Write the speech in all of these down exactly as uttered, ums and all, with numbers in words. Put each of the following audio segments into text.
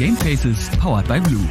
Gamefaces, powered by Blue.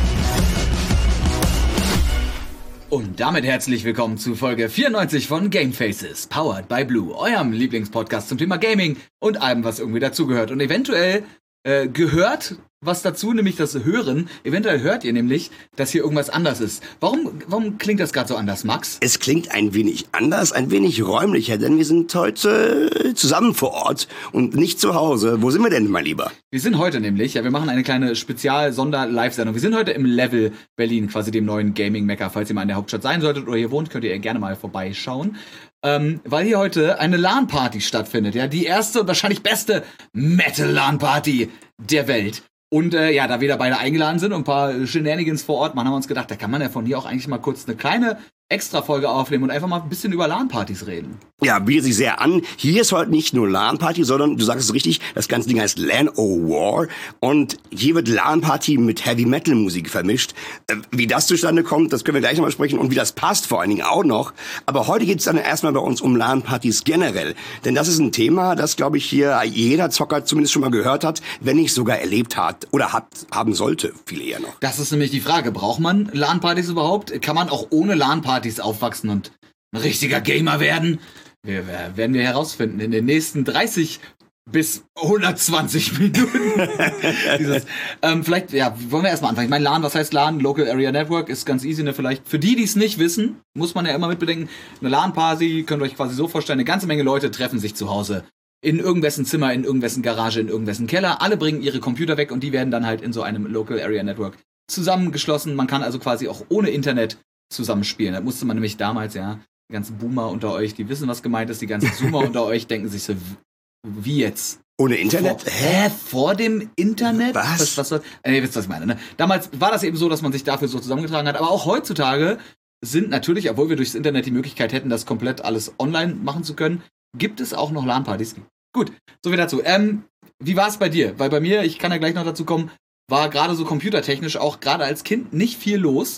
Und damit herzlich willkommen zu Folge vierundneunzig von Gamefaces, powered by Blue, eurem Lieblingspodcast zum Thema Gaming und allem, was irgendwie dazugehört. Und eventuell äh, gehört was dazu, nämlich das Hören. Eventuell hört ihr nämlich, dass hier irgendwas anders ist. Warum, warum klingt das gerade so anders, Max? Es klingt ein wenig anders, ein wenig räumlicher, denn wir sind heute zusammen vor Ort und nicht zu Hause. Wo sind wir denn, mein Lieber? Wir sind heute nämlich, ja, wir machen eine kleine Spezial-Sonder-Live-Sendung. Wir sind heute im Level Berlin, quasi dem neuen Gaming-Mekka. Falls ihr mal in der Hauptstadt sein solltet oder hier wohnt, könnt ihr gerne mal vorbeischauen. Ähm, weil hier heute eine LAN-Party stattfindet, ja, die erste und wahrscheinlich beste Metal-LAN-Party der Welt. Und äh, ja, da wir da beide eingeladen sind und ein paar Shenanigans vor Ort machen, haben wir uns gedacht, da kann man ja von hier auch eigentlich mal kurz eine kleine Extra-Folge aufnehmen und einfach mal ein bisschen über LAN-Partys reden. Ja, bietet sich sehr an. Hier ist heute nicht nur LAN-Party, sondern, du sagst es richtig, das ganze Ding heißt LAN-O-War. Und hier wird LAN-Party mit Heavy-Metal-Musik vermischt. Äh, wie das zustande kommt, das können wir gleich nochmal sprechen. Und wie das passt vor allen Dingen auch noch. Aber heute geht es dann erstmal bei uns um LAN-Partys generell. Denn das ist ein Thema, das, glaube ich, hier jeder Zocker zumindest schon mal gehört hat, wenn nicht sogar erlebt hat oder hat haben sollte, viele eher noch. Das ist nämlich die Frage, braucht man LAN-Partys überhaupt? Kann man auch ohne LAN-Partys aufwachsen und ein richtiger Gamer werden? Wir, wir, werden wir herausfinden in den nächsten dreißig bis hundertzwanzig Minuten. Dieses, ähm, vielleicht, ja, wollen wir erstmal anfangen. Ich meine, LAN, was heißt LAN? Local Area Network ist ganz easy, ne? Vielleicht für die, die es nicht wissen, muss man ja immer mitbedenken, eine LAN-Party, könnt ihr euch quasi so vorstellen, eine ganze Menge Leute treffen sich zu Hause in irgendwessen Zimmer, in irgendwessen Garage, in irgendwessen Keller. Alle bringen ihre Computer weg und die werden dann halt in so einem Local Area Network zusammengeschlossen. Man kann also quasi auch ohne Internet zusammenspielen. Da musste man nämlich damals, ja, die ganzen Boomer unter euch, die wissen, was gemeint ist, die ganzen Zoomer unter euch denken sich so, wie jetzt? Ohne Internet? Vor, hä? Vor dem Internet? Was? Was, was soll, äh, ihr wisst, was ich meine, ne? Damals war das eben so, dass man sich dafür so zusammengetragen hat, aber auch heutzutage sind natürlich, obwohl wir durchs Internet die Möglichkeit hätten, das komplett alles online machen zu können, gibt es auch noch LAN-Partys. Gut, so viel dazu. Ähm, wie war es bei dir? Weil bei mir, ich kann ja gleich noch dazu kommen, war gerade so computertechnisch auch gerade als Kind nicht viel los.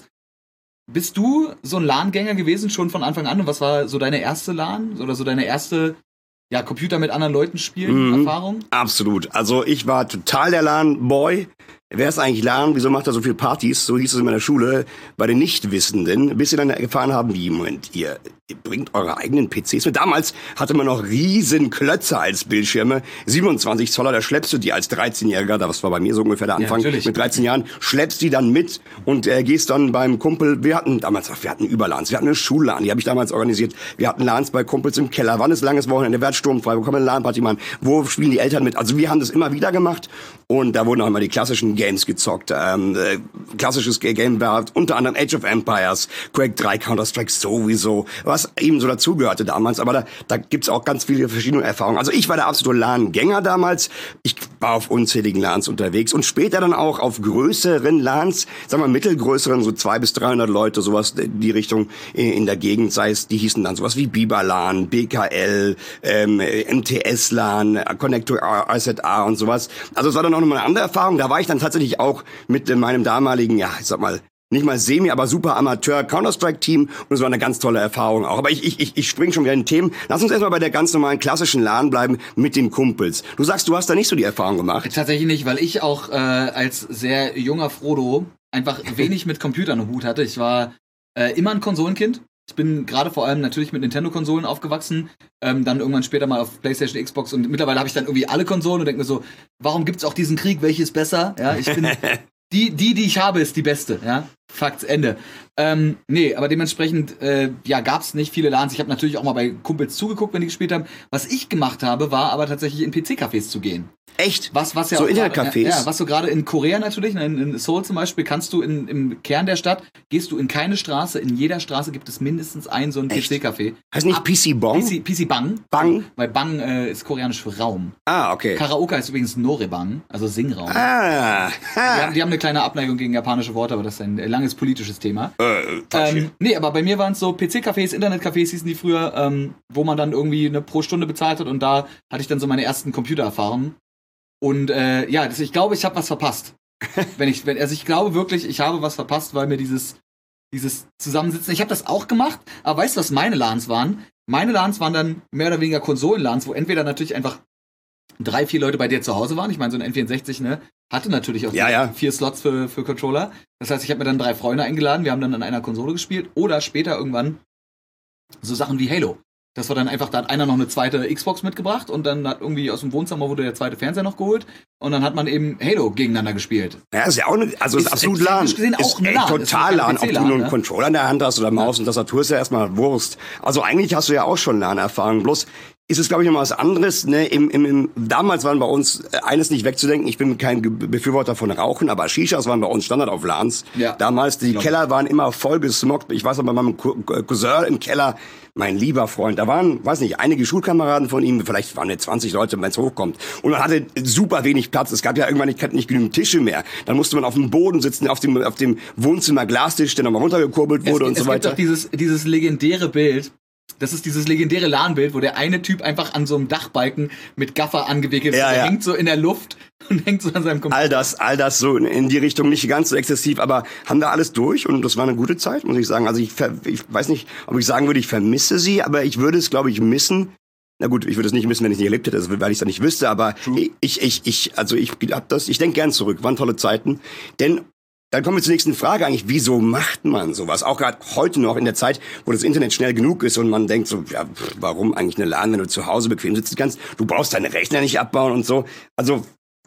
Bist du so ein LAN-Gänger gewesen schon von Anfang an? Und was war so deine erste LAN oder so deine erste, ja, Computer mit anderen Leuten spielen Mhm. Erfahrung? Absolut. Also ich war total der LAN-Boy. Wer ist eigentlich LAN? Wieso macht er so viele Partys? So hieß es in meiner Schule. Bei den Nichtwissenden, bis sie dann erfahren haben, wie, Moment, ihr, ihr bringt eure eigenen P Cs mit. Damals hatte man noch riesen Klötze als Bildschirme. siebenundzwanzig Zoller, da schleppst du die als dreizehnjähriger, das war bei mir so ungefähr der Anfang, Ja, mit dreizehn Jahren, schleppst die dann mit und äh, gehst dann beim Kumpel, wir hatten damals, ach, wir hatten Überlans, wir hatten eine Schul-LAN, die habe ich damals organisiert. Wir hatten LANs bei Kumpels im Keller, wann ist langes Wochenende, wer hat sturmfrei, wo kommen wir eine LAN-Party machen, wo spielen die Eltern mit? Also wir haben das immer wieder gemacht und da wurden auch immer die klassischen Games gezockt. Ähm, äh, klassisches Game war unter anderem Age of Empires, Quake drei, Counter-Strike sowieso, was eben so dazugehörte damals. Aber da, da gibt's auch ganz viele verschiedene Erfahrungen. Also ich war der absolute LAN-Gänger damals. Ich war auf unzähligen LANs unterwegs und später dann auch auf größeren LANs, sagen wir mittelgrößeren, so zwei bis dreihundert Leute, sowas in die Richtung in der Gegend, sei es, die hießen dann sowas wie Biber-LAN, B K L, ähm, M T S-LAN, Connector R Z A und sowas. Also es war dann auch nochmal eine andere Erfahrung. Da war ich dann tatsächlich auch mit meinem damaligen, ja, ich sag mal, nicht mal semi, aber super Amateur Counter-Strike-Team und es war eine ganz tolle Erfahrung auch. Aber ich, ich, ich, ich spring schon wieder in Themen. Lass uns erstmal bei der ganz normalen klassischen LAN bleiben mit den Kumpels. Du sagst, du hast da nicht so die Erfahrung gemacht. Tatsächlich nicht, weil ich auch äh, als sehr junger Frodo einfach wenig mit Computern im Hut hatte. Ich war äh, immer ein Konsolenkind. Ich bin gerade vor allem natürlich mit Nintendo-Konsolen aufgewachsen, ähm, dann irgendwann später mal auf PlayStation, Xbox und mittlerweile habe ich dann irgendwie alle Konsolen und denke mir so, warum gibt's auch diesen Krieg, welches besser? Ja, ich bin die, die, die ich habe, ist die beste, ja. Fakts, Ende. Ähm, nee, aber dementsprechend, äh, ja, gab's nicht viele LANs. Ich habe natürlich auch mal bei Kumpels zugeguckt, wenn die gespielt haben. Was ich gemacht habe, war aber tatsächlich in P C-Cafés zu gehen. Echt? Was, was ja so auch Internetcafés? Ja, ja, was du gerade in Korea natürlich, in, in Seoul zum Beispiel, kannst du in, im Kern der Stadt, gehst du in keine Straße, in jeder Straße gibt es mindestens ein so ein Echt? P C-Café. Heißt nicht P C Bong? P C, P C Bang. Bang? Weil Bang äh, ist koreanisch für Raum. Ah, okay. Karaoke heißt übrigens Norebang, also Singraum. Ah, Die haben, die haben eine kleine Abneigung gegen japanische Worte, aber das ist ein äh, langes politisches Thema. Äh, ähm, nee, aber bei mir waren es so P C-Cafés, Internetcafés hießen die früher, ähm, wo man dann irgendwie eine pro Stunde bezahlt hat und da hatte ich dann so meine ersten Computererfahrungen. Und äh, ja, das, ich glaube, ich habe was verpasst. wenn ich, wenn, also ich glaube wirklich, ich habe was verpasst, weil mir dieses, dieses Zusammensitzen, ich habe das auch gemacht, aber weißt du, was meine LANs waren? Meine LANs waren dann mehr oder weniger Konsolen-LANs, wo entweder natürlich einfach drei, vier Leute bei dir zu Hause waren. Ich meine, so ein N vierundsechzig, ne? hatte natürlich auch ja, ja. vier Slots für, für Controller. Das heißt, ich habe mir dann drei Freunde eingeladen, wir haben dann an einer Konsole gespielt oder später irgendwann so Sachen wie Halo. Das war dann einfach, da hat einer noch eine zweite Xbox mitgebracht und dann hat irgendwie aus dem Wohnzimmer wurde der zweite Fernseher noch geholt und dann hat man eben Halo gegeneinander gespielt. Ja, ist ja auch eine, also ist, ist absolut LAN. Gesehen ist auch ein LAN. total ist LAN. Ob du nur einen ne? Controller in der Hand hast oder Maus ja. und Tastatur, ist ja erstmal Wurst. Also eigentlich hast du ja auch schon LAN-Erfahrung. Bloß ist es, glaube ich, noch mal was anderes. Ne? Im, im, im, damals waren bei uns äh, eines nicht wegzudenken. Ich bin kein Ge- Befürworter von Rauchen, aber Shishas waren bei uns Standard auf LANs. Ja. Damals, die Keller waren immer voll gesmoggt. Ich weiß noch, bei meinem Cousin im Keller, mein lieber Freund, da waren, weiß nicht, einige Schulkameraden von ihm, vielleicht waren es zwanzig Leute, wenn es hochkommt. Und man hatte super wenig Platz. Es gab ja irgendwann nicht, nicht genügend Tische mehr. Dann musste man auf dem Boden sitzen, auf dem, auf dem Wohnzimmer Glastisch, der nochmal runtergekurbelt wurde es, und es so weiter. Es gibt doch dieses, dieses legendäre Bild. Das ist dieses legendäre LAN-Bild, wo der eine Typ einfach an so einem Dachbalken mit Gaffer angewickelt ist. Ja, der ja. hängt so in der Luft und hängt so an seinem Computer. All das, all das so in, in die Richtung, nicht ganz so exzessiv, aber haben da alles durch und das war eine gute Zeit, muss ich sagen. Also ich, ver, ich weiß nicht, ob ich sagen würde, ich vermisse sie, aber ich würde es, glaube ich, missen. Na gut, ich würde es nicht missen, wenn ich es nicht erlebt hätte, weil ich es dann nicht wüsste, aber True. ich, ich, ich, also ich hab das, ich denke gern zurück, waren tolle Zeiten, denn dann kommen wir zur nächsten Frage eigentlich, wieso macht man sowas? Auch gerade heute noch in der Zeit, wo das Internet schnell genug ist und man denkt so, ja, warum eigentlich eine LAN, wenn du zu Hause bequem sitzen kannst? Du brauchst deine Rechner nicht abbauen und so. Also,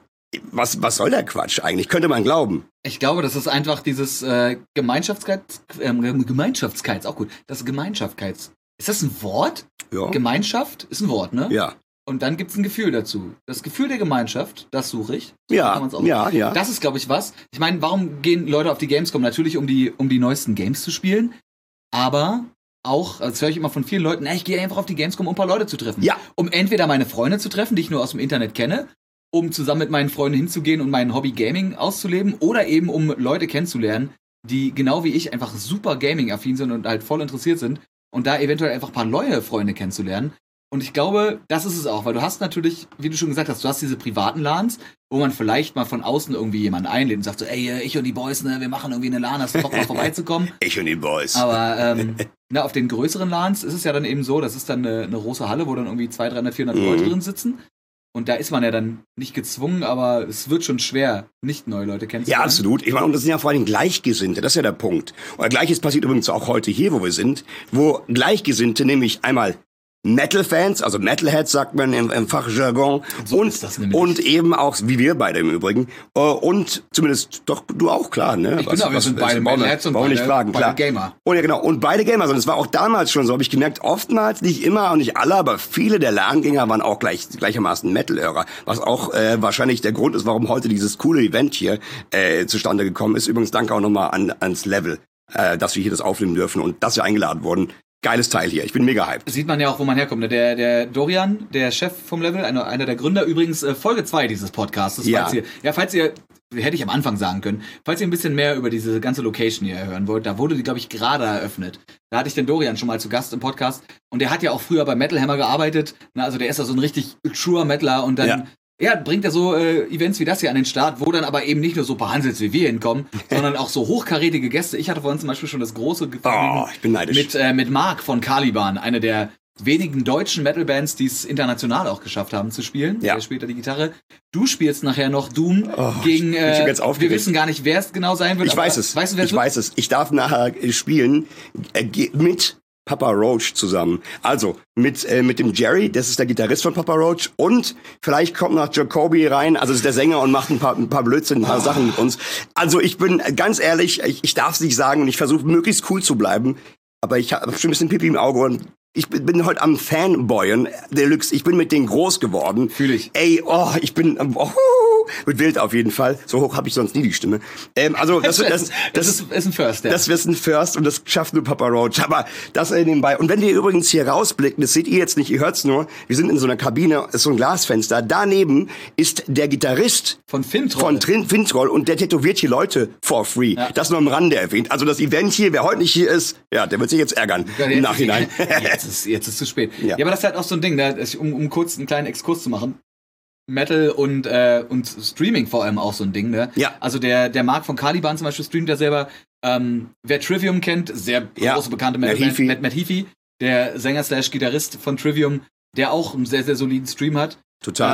was, was soll der Quatsch eigentlich? Könnte man glauben. Ich glaube, das ist einfach dieses äh, Gemeinschaftskeits, äh, Gemeinschaftskeits, auch gut. Das Gemeinschaftskeits. Ist das ein Wort? Ja. Gemeinschaft ist ein Wort, ne? Ja. Und dann gibt's ein Gefühl dazu. Das Gefühl der Gemeinschaft, das suche ich. So ja, kann man's auch ja, ja. Das ist, glaube ich, was. Ich meine, warum gehen Leute auf die Gamescom? Natürlich, um die, um die neuesten Games zu spielen. Aber auch, das höre ich immer von vielen Leuten, na, ich gehe einfach auf die Gamescom, um ein paar Leute zu treffen. Ja. Um entweder meine Freunde zu treffen, die ich nur aus dem Internet kenne, um zusammen mit meinen Freunden hinzugehen und mein Hobby Gaming auszuleben, oder eben um Leute kennenzulernen, die genau wie ich einfach super Gaming-affin sind und halt voll interessiert sind und da eventuell einfach ein paar neue Freunde kennenzulernen. Und ich glaube, das ist es auch, weil du hast natürlich, wie du schon gesagt hast, du hast diese privaten LANs, wo man vielleicht mal von außen irgendwie jemanden einlädt und sagt so, ey, ich und die Boys, ne, wir machen irgendwie eine LAN, hast du Bock mal vorbeizukommen? Ich und die Boys. Aber ähm, na, auf den größeren LANs ist es ja dann eben so, das ist dann eine, eine große Halle, wo dann irgendwie zweihundert, dreihundert, vierhundert mhm. Leute drin sitzen. Und da ist man ja dann nicht gezwungen, aber es wird schon schwer, nicht neue Leute kennenzulernen. Ja, absolut. Ich meine, und das sind ja vor allem Gleichgesinnte, das ist ja der Punkt. Und Gleiches passiert übrigens auch heute hier, wo wir sind, wo Gleichgesinnte nämlich einmal Metal-Fans, also Metalheads sagt man im, im Fachjargon, so und, und eben auch, wie wir beide im Übrigen, äh, und zumindest, doch, du auch, klar, ne? Ich was, genau, wir sind beide Metalheads und beide, nicht fragen, beide klar. Gamer. Und ja, genau, und beide Gamer, sondern es war auch damals schon so, habe ich gemerkt, oftmals, nicht immer und nicht alle, aber viele der LAN-Gänger waren auch gleich, gleichermaßen Metal-Hörer, was auch äh, wahrscheinlich der Grund ist, warum heute dieses coole Event hier äh, zustande gekommen ist. Übrigens danke auch nochmal an, ans Level, äh, dass wir hier das aufnehmen dürfen und dass wir eingeladen wurden. Geiles Teil hier. Ich bin mega hyped. Sieht man ja auch, wo man herkommt. Ne? Der, der Dorian, der Chef vom Level, einer, einer der Gründer, übrigens äh, Folge zwei dieses Podcasts. Ja. Falls ihr, ja, falls ihr, hätte ich am Anfang sagen können, falls ihr ein bisschen mehr über diese ganze Location hier hören wollt, da wurde die, glaube ich, gerade eröffnet. Da hatte ich den Dorian schon mal zu Gast im Podcast. Und der hat ja auch früher bei Metal Hammer gearbeitet. Na, also der ist ja so ein richtig truer Metaler. Und dann ja. Ja, bringt er so äh, Events wie das hier an den Start, wo dann aber eben nicht nur so Hansels wie wir hinkommen, sondern auch so hochkarätige Gäste. Ich hatte vorhin zum Beispiel schon das große oh, ich bin neidisch. mit äh, mit Mark von Caliban, eine der wenigen deutschen Metal-Bands, die es international auch geschafft haben zu spielen. Ja. Der spielt da die Gitarre. Du spielst nachher noch Doom oh, gegen, ich, ich äh, jetzt wir wissen gar nicht, wer es genau sein wird. Ich weiß es. Weißt du, wer ich weiß es. Ich darf nachher spielen äh, mit Papa Roach zusammen. Also mit äh, mit dem Jerry, das ist der Gitarrist von Papa Roach, und vielleicht kommt noch Jacoby rein, also ist der Sänger und macht ein paar ein paar Blödsinn, ein paar oh. Sachen mit uns. Also ich bin ganz ehrlich, ich, ich darf es nicht sagen und ich versuche möglichst cool zu bleiben, aber ich habe schon ein bisschen Pipi im Auge und ich bin, bin heute am Fanboyen Deluxe. Ich bin mit denen groß geworden. Fühl ich. Ey, oh, ich bin oh, mit wild auf jeden Fall. So hoch habe ich sonst nie die Stimme. Ähm, also das, das, das, das ist, ist ein First. Ja. Das ist ein First und das schafft nur Papa Roach. Aber das äh, nebenbei. Und wenn wir übrigens hier rausblicken, das seht ihr jetzt nicht, ihr hört's nur. Wir sind in so einer Kabine, ist so ein Glasfenster. Daneben ist der Gitarrist von Fintroll. Von Trin- Fintroll und der tätowiert hier Leute for free. Ja. Das nur am Rande erwähnt. Also das Event hier, wer heute nicht hier ist, ja, der wird sich jetzt ärgern ja, im Nachhinein. Jetzt ist, jetzt ist zu spät. Ja. ja, aber das ist halt auch so ein Ding, ne? um, um kurz einen kleinen Exkurs zu machen. Metal und äh, und Streaming vor allem auch so ein Ding, ne? Ja. Also der der Mark von Caliban zum Beispiel streamt ja selber. Ähm, wer Trivium kennt, sehr ja. große bekannte Matt Heafy. Matt, Matt Heafy, der Sänger slash Gitarrist von Trivium, der auch einen sehr sehr soliden Stream hat. Total. Ähm,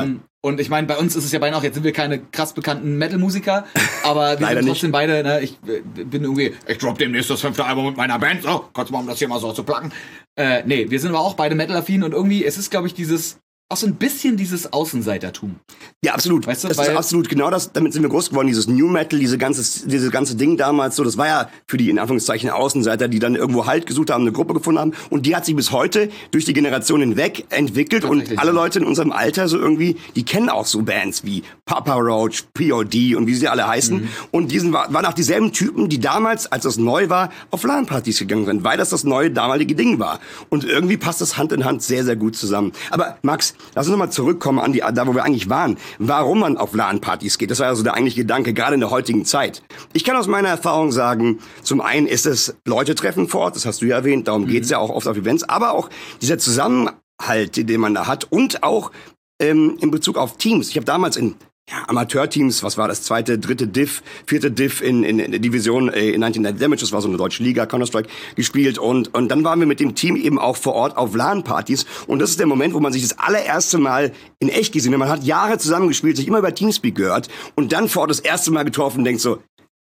Und ich meine, bei uns ist es ja beinahe auch, jetzt sind wir keine krass bekannten Metal-Musiker, aber wir sind trotzdem nicht. beide, ne, ich äh, bin irgendwie, ich drop demnächst das fünfte Album mit meiner Band, so, kurz mal, um das hier mal so zu placken. Äh, nee, wir sind aber auch beide Metal-affin und irgendwie, es ist, glaube ich, dieses, auch so ein bisschen dieses Außenseitertum. Ja, absolut. Weißt du, das ist absolut genau das, damit sind wir groß geworden, dieses New Metal, diese ganze, diese ganze Ding damals so, das war ja für die, in Anführungszeichen, Außenseiter, die dann irgendwo Halt gesucht haben, eine Gruppe gefunden haben und die hat sich bis heute durch die Generation hinweg entwickelt und alle Leute in unserem Alter so irgendwie, die kennen auch so Bands wie Papa Roach, P O D und wie sie alle heißen mhm. und diesen waren auch dieselben Typen, die damals, als das neu war, auf LAN-Partys gegangen sind, weil das das neue damalige Ding war und irgendwie passt das Hand in Hand sehr, sehr gut zusammen. Aber Max, lass uns nochmal zurückkommen an die, da wo wir eigentlich waren. Warum man auf LAN-Partys geht, das war also der eigentliche Gedanke, gerade in der heutigen Zeit. Ich kann aus meiner Erfahrung sagen, zum einen ist es Leute treffen vor Ort, das hast du ja erwähnt, darum mhm. geht's ja auch oft auf Events, aber auch dieser Zusammenhalt, den man da hat und auch ähm, in Bezug auf Teams. Ich habe damals in ja, Amateurteams, was war das, zweite, dritte Div, vierte Div in, in, in der Division äh, in neunzehnhundert Damage, das war so eine deutsche Liga, Counter-Strike, gespielt und, und dann waren wir mit dem Team eben auch vor Ort auf LAN-Partys und das ist der Moment, wo man sich das allererste Mal in echt gesehen hat. Man hat Jahre zusammengespielt, sich immer über Teamspeak gehört und dann vor Ort das erste Mal getroffen und denkt so,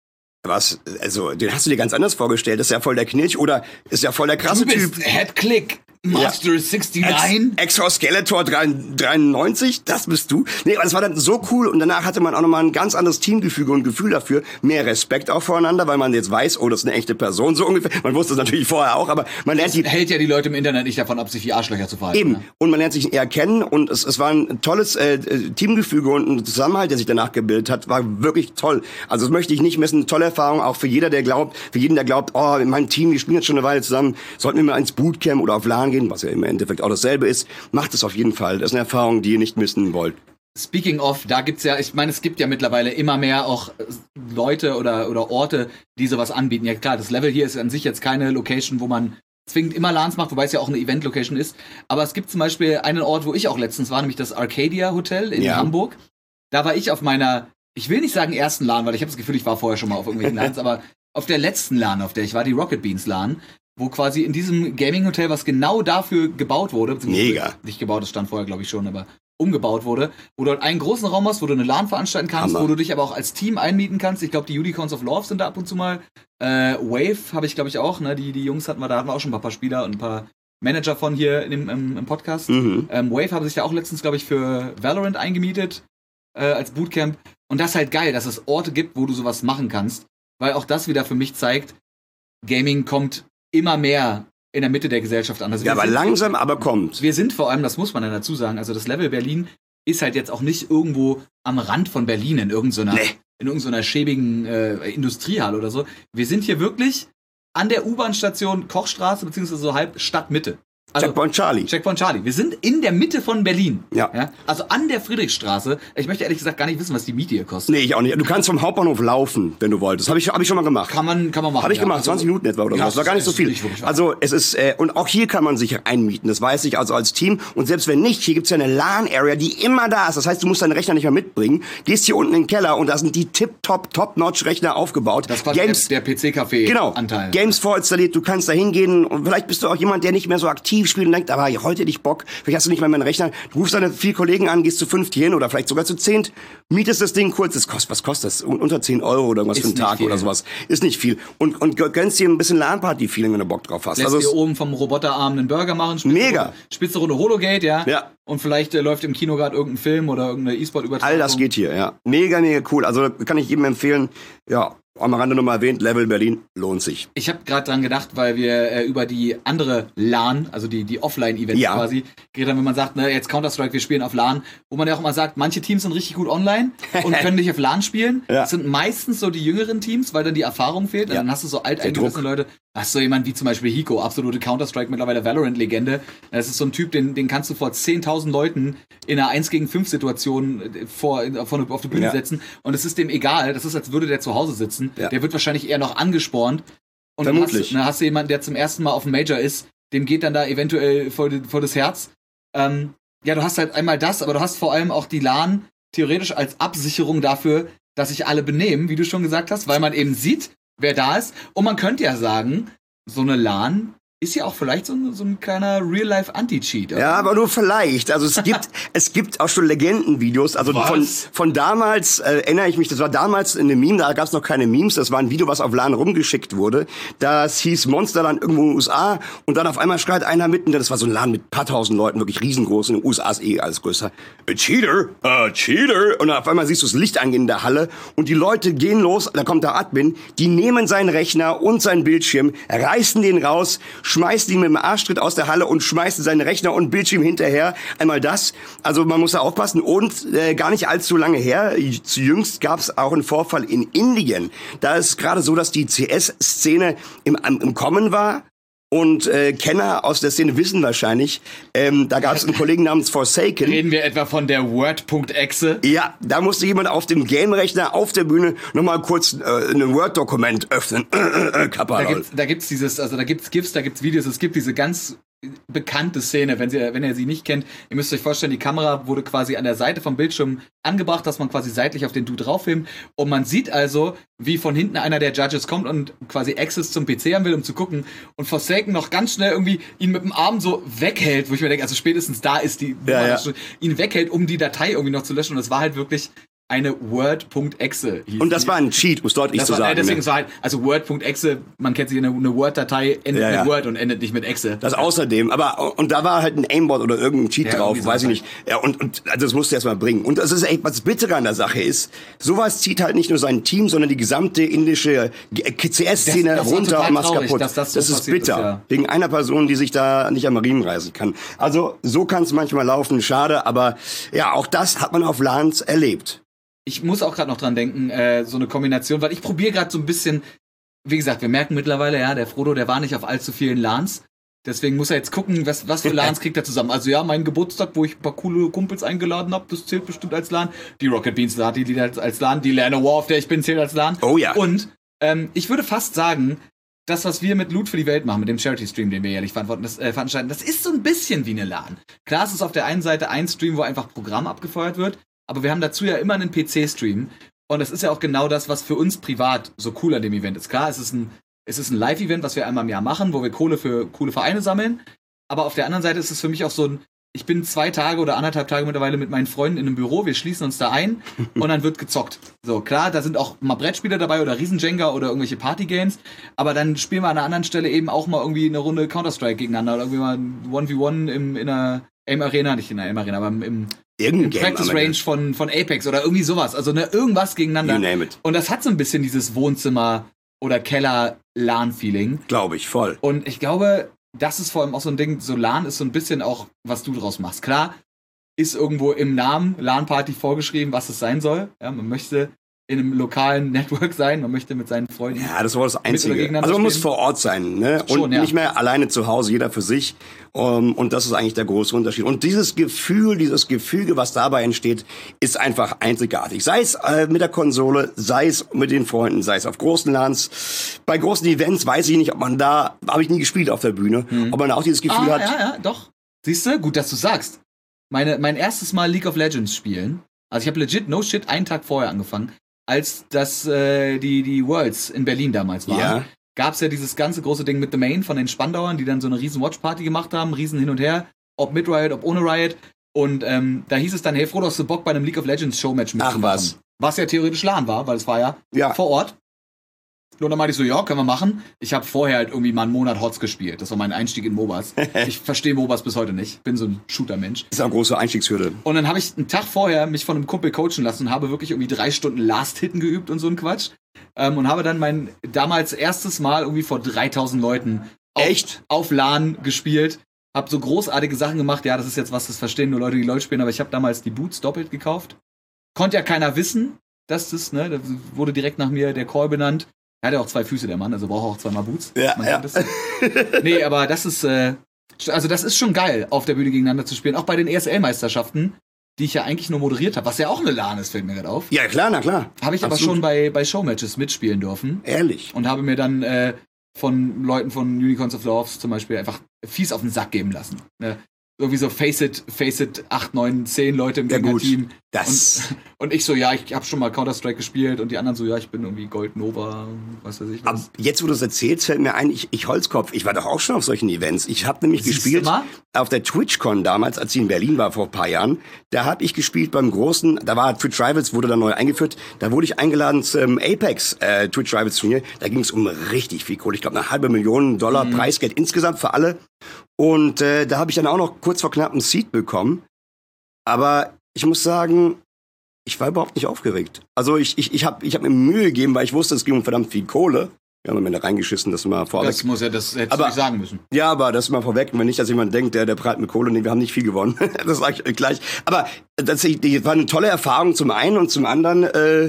was, also, den hast du dir ganz anders vorgestellt, das ist ja voll der Knirsch oder ist ja voll der krasse du bist Typ. Headclick. Master ja. sixty-nine? Ex- Exoskeletor dreiundneunzig? Das bist du? Nee, aber das war dann so cool und danach hatte man auch nochmal ein ganz anderes Teamgefüge und Gefühl dafür. Mehr Respekt auch voreinander, weil man jetzt weiß, oh, das ist eine echte Person, so ungefähr. Man wusste es natürlich vorher auch, aber man lernt das die... hält ja die Leute im Internet nicht davon ab, sich wie Arschlöcher zu verhalten. Eben. Ne? Und man lernt sich eher kennen und es, es war ein tolles äh, Teamgefüge und ein Zusammenhalt, der sich danach gebildet hat, war wirklich toll. Also das möchte ich nicht missen. Eine tolle Erfahrung, auch für jeder, der glaubt, für jeden, der glaubt, oh, in meinem Team, wir spielen jetzt schon eine Weile zusammen, sollten wir mal ins Bootcamp oder auf LAN gehen, was ja im Endeffekt auch dasselbe ist, macht es auf jeden Fall. Das ist eine Erfahrung, die ihr nicht missen wollt. Speaking of, da gibt's ja, ich meine, es gibt ja mittlerweile immer mehr auch Leute oder, oder Orte, die sowas anbieten. Ja klar, das Level hier ist an sich jetzt keine Location, wo man zwingend immer LANs macht, wobei es ja auch eine Event-Location ist. Aber es gibt zum Beispiel einen Ort, wo ich auch letztens war, nämlich das Arcadia Hotel in ja. Hamburg. Da war ich auf meiner, ich will nicht sagen ersten LAN, weil ich habe das Gefühl, ich war vorher schon mal auf irgendwelchen LANs, aber auf der letzten LAN, auf der ich war, die Rocket Beans LAN, wo quasi in diesem Gaming-Hotel, was genau dafür gebaut wurde, mega, nicht gebaut, das stand vorher, glaube ich, schon, aber umgebaut wurde, wo du halt einen großen Raum hast, wo du eine LAN veranstalten kannst, Hammer. Wo du dich aber auch als Team einmieten kannst. Ich glaube, die Unicorns of Love sind da ab und zu mal. Äh, Wave habe ich, glaube ich, auch, ne? Die, die Jungs hatten wir, da hatten wir auch schon ein paar Spieler und ein paar Manager von hier im, im, im Podcast. Mhm. Ähm, Wave haben sich ja auch letztens, glaube ich, für Valorant eingemietet, äh, als Bootcamp. Und das ist halt geil, dass es Orte gibt, wo du sowas machen kannst, weil auch das wieder für mich zeigt, Gaming kommt immer mehr in der Mitte der Gesellschaft an. Also ja, aber sind, langsam aber kommt. Wir sind vor allem, das muss man dann dazu sagen, also das Level Berlin ist halt jetzt auch nicht irgendwo am Rand von Berlin in irgendeiner, nee. in irgendeiner schäbigen äh, Industriehalle oder so. Wir sind hier wirklich an der U-Bahn-Station Kochstraße, beziehungsweise so halb Stadtmitte. Also, Checkpoint Charlie. Checkpoint Charlie. Wir sind in der Mitte von Berlin. Ja. ja. Also an der Friedrichstraße. Ich möchte ehrlich gesagt gar nicht wissen, was die Miete hier kostet. Nee, ich auch nicht. Du kannst vom Hauptbahnhof laufen, wenn du wolltest. Habe ich, hab ich schon mal gemacht. Kann man, kann man machen. Habe ich ja. gemacht, also, zwanzig Minuten etwa oder so. Ja, das war gar nicht so viel. Nicht also es ist, äh, und auch hier kann man sich einmieten. Das weiß ich also als Team. Und selbst wenn nicht, hier gibt's ja eine LAN-Area, die immer da ist. Das heißt, du musst deinen Rechner nicht mehr mitbringen. Gehst hier unten in den Keller und da sind die tip-top, top-notch-Rechner aufgebaut. Das war Games, der P C-Café-Anteil. Genau. Games vorinstalliert. Du kannst da hingehen und vielleicht bist du auch jemand, der nicht mehr so aktiv spielt und denkt, aber heute hätte ich Bock. Vielleicht hast du nicht mal meinen Rechner. Du rufst deine vier Kollegen an, gehst zu fünft hier hin oder vielleicht sogar zu zehnt, mietest das Ding kurz. Das kostet, was kostet das? Unter zehn Euro oder irgendwas für einen Tag viel. Oder sowas. Ist nicht viel. Und, und gönnst dir ein bisschen LAN-Party-Feeling, wenn du Bock drauf hast. Lässt also dir oben vom Roboterarm einen Burger machen. Mega. Spitze Runde Hologate, ja. Ja. Und vielleicht äh, läuft im Kino gerade irgendein Film oder irgendeine E-Sport-Übertragung. All das geht hier, ja. Mega, mega cool. Also kann ich jedem empfehlen. Ja. Am Rande nochmal erwähnt, Level Berlin lohnt sich. Ich habe gerade dran gedacht, weil wir äh, über die andere LAN, also die, die Offline-Events ja. quasi, geredet haben, wenn man sagt, ne, jetzt Counter-Strike, wir spielen auf LAN, wo man ja auch immer sagt, manche Teams sind richtig gut online und können nicht auf LAN spielen. Ja. Das sind meistens so die jüngeren Teams, weil dann die Erfahrung fehlt. Ja. Und dann hast du so alteingesessene Leute, hast so jemand wie zum Beispiel Hiko, absolute Counter-Strike, mittlerweile Valorant-Legende. Das ist so ein Typ, den, den kannst du vor zehntausend Leuten in einer eins gegen fünf Situation vor, vor, auf die Bühne ja. setzen und es ist dem egal. Das ist, als würde der zu Hause sitzen. Ja. Der wird wahrscheinlich eher noch angespornt. Und dann hast, dann hast du jemanden, der zum ersten Mal auf dem Major ist, dem geht dann da eventuell vor, vor das Herz. Ähm, ja, du hast halt einmal das, aber du hast vor allem auch die LAN theoretisch als Absicherung dafür, dass sich alle benehmen, wie du schon gesagt hast, weil man eben sieht, wer da ist. Und man könnte ja sagen, so eine LAN ist ja auch vielleicht so ein, so ein kleiner Real-Life-Anti-Cheat. Oder? Ja, aber nur vielleicht. Also es gibt es gibt auch schon Legendenvideos. Also Was? von von damals äh, erinnere ich mich. Das war damals eine Meme. Da gab es noch keine Memes. Das war ein Video, was auf LAN rumgeschickt wurde. Das hieß Monsterland irgendwo in den U S A. Und dann auf einmal schreit einer mitten. Das war so ein LAN mit paar tausend Leuten, wirklich riesengroß. In den U S A ist eh alles größer. A Cheater, a Cheater. Und dann auf einmal siehst du das Licht angehen in der Halle. Und die Leute gehen los. Da kommt der Admin. Die nehmen seinen Rechner und seinen Bildschirm, reißen den raus, schmeißen ihn mit dem Arschtritt aus der Halle und schmeißen seinen Rechner und Bildschirm hinterher. Einmal das. Also man muss da aufpassen. Und äh, gar nicht allzu lange her, jüngst gab es auch einen Vorfall in Indien. Da ist gerade so, dass die C S-Szene im, im Kommen war. Und äh, Kenner aus der Szene wissen wahrscheinlich, ähm, da gab es einen Kollegen namens Forsaken. Reden wir etwa von der Word.exe? Ja, da musste jemand auf dem Game-Rechner auf der Bühne nochmal kurz äh, ein Word-Dokument öffnen. Da gibt's, da gibt's dieses, also da gibt's GIFs, da gibt's Videos, es gibt diese ganz bekannte Szene, wenn, sie, wenn ihr sie nicht kennt. Ihr müsst euch vorstellen, die Kamera wurde quasi an der Seite vom Bildschirm angebracht, dass man quasi seitlich auf den Dude drauffilmt. Und man sieht also, wie von hinten einer der Judges kommt und quasi Access zum P C haben will, um zu gucken. Und Forsaken noch ganz schnell irgendwie ihn mit dem Arm so weghält, wo ich mir denke, also spätestens da ist die, ja, ja. ihn weghält, um die Datei irgendwie noch zu löschen. Und es war halt wirklich eine Word.exe. Und das war ein Cheat, muss deutlich das zu war, sagen. Äh, deswegen ne? war halt, also Word.exe, man kennt sich, eine, eine Word-Datei endet Ja, ja. mit Word und endet nicht mit Exe. Das außerdem, aber und da war halt ein Aimbot oder irgendein Cheat Ja, drauf, irgendwie weiß ich sowas nicht. Ja, und, und also das musst du erst mal bringen. Und das ist echt, was Bittere an der Sache ist, sowas zieht halt nicht nur sein Team, sondern die gesamte indische C S-Szene Das- das war runter total und macht traurig, kaputt. dass das so ist passiert bitter. ist, ja. Wegen einer Person, die sich da nicht am Riemen reißen kann. Also so kann es manchmal laufen, schade, aber ja, auch das hat man auf LANs erlebt. Ich muss auch gerade noch dran denken, äh, so eine Kombination, weil ich probiere gerade so ein bisschen, wie gesagt, wir merken mittlerweile, ja, der Frodo, der war nicht auf allzu vielen LANs. Deswegen muss er jetzt gucken, was, was für LANs kriegt er zusammen. Also ja, mein Geburtstag, wo ich ein paar coole Kumpels eingeladen habe, das zählt bestimmt als LAN. Die Rocket Beans Party, die als, als LAN. Die Lana War, auf der ich bin, zählt als LAN. Oh ja. Und ähm, ich würde fast sagen, das, was wir mit Loot für die Welt machen, mit dem Charity-Stream, den wir jährlich verantworten, das, äh, veranstalten, das ist so ein bisschen wie eine LAN. Klar, es ist auf der einen Seite ein Stream, wo einfach Programm abgefeuert wird, aber wir haben dazu ja immer einen P C-Stream. Und das ist ja auch genau das, was für uns privat so cool an dem Event ist. Klar, es ist ein, es ist ein Live-Event, was wir einmal im Jahr machen, wo wir Kohle für coole Vereine sammeln. Aber auf der anderen Seite ist es für mich auch so ein, ich bin zwei Tage oder anderthalb Tage mittlerweile mit meinen Freunden in einem Büro, wir schließen uns da ein und dann wird gezockt. So, klar, da sind auch mal Brettspiele dabei oder Riesen-Jenga oder irgendwelche Party-Games, aber dann spielen wir an einer anderen Stelle eben auch mal irgendwie eine Runde Counter-Strike gegeneinander oder irgendwie mal ein eins gegen eins im, in einer Aim-Arena, nicht in einer Aim-Arena, aber im, im Irgendein im Game Practice am Ende. Range von, von Apex oder irgendwie sowas. Also ne, irgendwas gegeneinander. You name it. Und das hat so ein bisschen dieses Wohnzimmer- oder Keller-LAN-Feeling. Glaube ich, voll. Und ich glaube, das ist vor allem auch so ein Ding, so LAN ist so ein bisschen auch, was du draus machst. Klar, ist irgendwo im Namen LAN-Party vorgeschrieben, was es sein soll. Ja, man möchte in einem lokalen Network sein, man möchte mit seinen Freunden. Ja, das war das oder Einzige. gegeneinander Also man muss spielen. vor Ort sein, ne? Und Schon, ja. nicht mehr alleine zu Hause, jeder für sich. Um, und das ist eigentlich der große Unterschied. Und dieses Gefühl, dieses Gefüge, was dabei entsteht, ist einfach einzigartig. Sei es äh, mit der Konsole, sei es mit den Freunden, sei es auf großen LANs. Bei großen Events weiß ich nicht, ob man da, habe ich nie gespielt auf der Bühne, Hm. ob man auch dieses Gefühl ah, hat. ja, ja, doch. Siehst du? Gut, dass du sagst. Meine, mein erstes Mal League of Legends spielen, also ich habe legit, no shit, einen Tag vorher angefangen, als das äh, die, die Worlds in Berlin damals waren. Ja. Gab's ja dieses ganze große Ding mit The Main von den Spandauern, die dann so eine riesen Watch-Party gemacht haben, riesen hin und her, ob mit Riot, ob ohne Riot. Und ähm, da hieß es dann, hey Frodo, hast du Bock bei einem League of Legends Showmatch mitzumachen? Ach was. Was ja theoretisch LAN war, weil es war ja, Ja. vor Ort. Und dann meinte ich so, ja, können wir machen. Ich habe vorher halt irgendwie mal einen Monat H O T S gespielt. Das war mein Einstieg in MOBAs. Ich verstehe MOBAs bis heute nicht. Bin so ein Shooter-Mensch. Das ist eine große Einstiegshürde. Und dann habe ich einen Tag vorher mich von einem Kumpel coachen lassen und habe wirklich irgendwie drei Stunden Last-Hitten geübt und so ein Quatsch. Ähm, und habe dann mein damals erstes Mal irgendwie vor dreitausend Leuten auf, Echt? auf LAN gespielt. Hab so großartige Sachen gemacht. Ja, das ist jetzt was, das verstehen nur Leute, die LoL spielen. Aber ich habe damals die Boots doppelt gekauft. Konnte ja keiner wissen, dass das, ne, da wurde direkt nach mir der Call benannt. Er hat ja auch zwei Füße, der Mann, also braucht er auch zweimal Boots. Ja, Man ja. kennt das. Nee, aber das ist, äh, also das ist schon geil, auf der Bühne gegeneinander zu spielen. Auch bei den E S L-Meisterschaften, die ich ja eigentlich nur moderiert habe, was ja auch eine LAN ist, fällt mir gerade auf. Ja, klar, na klar. Habe ich aber Absolut. schon bei, bei Showmatches mitspielen dürfen. Ehrlich. Und habe mir dann äh, von Leuten von Unicorns of Love zum Beispiel einfach fies auf den Sack geben lassen. Ne? Irgendwie so Face It, Face It, acht, neun, zehn Leute im Ja, gut. Gegnerteam, Das. Und, und ich so, ja, ich habe schon mal Counter-Strike gespielt und die anderen so, ja, ich bin irgendwie Gold Nova, was weiß ich was. Aber jetzt, wo du es erzählst, fällt mir ein, ich, ich Holzkopf, ich war doch auch schon auf solchen Events. Ich habe nämlich Siehst gespielt du mal? auf der TwitchCon damals, als sie in Berlin war vor ein paar Jahren. Da habe ich gespielt beim großen, da war Twitch Rivals, wurde dann neu eingeführt. Da wurde ich eingeladen zum Apex äh, Twitch Rivals Turnier. Da ging es um richtig viel Kohle. Ich glaube, eine halbe Million Dollar mhm. Preisgeld insgesamt für alle. Und äh, da habe ich dann auch noch kurz vor knapp einen Seed bekommen. Aber ich muss sagen, ich war überhaupt nicht aufgeregt. Also ich, ich, ich habe ich hab mir Mühe gegeben, weil ich wusste, es ging um verdammt viel Kohle. Wir haben am Ende reingeschissen, das mal vorweg. Das muss ja, das hättest aber, du nicht sagen müssen. Ja, aber das mal vorweg, wenn nicht, dass jemand denkt, der, der prallt mit Kohle, nee, wir haben nicht viel gewonnen. Das sage ich gleich. Aber das, das war eine tolle Erfahrung zum einen und zum anderen, äh,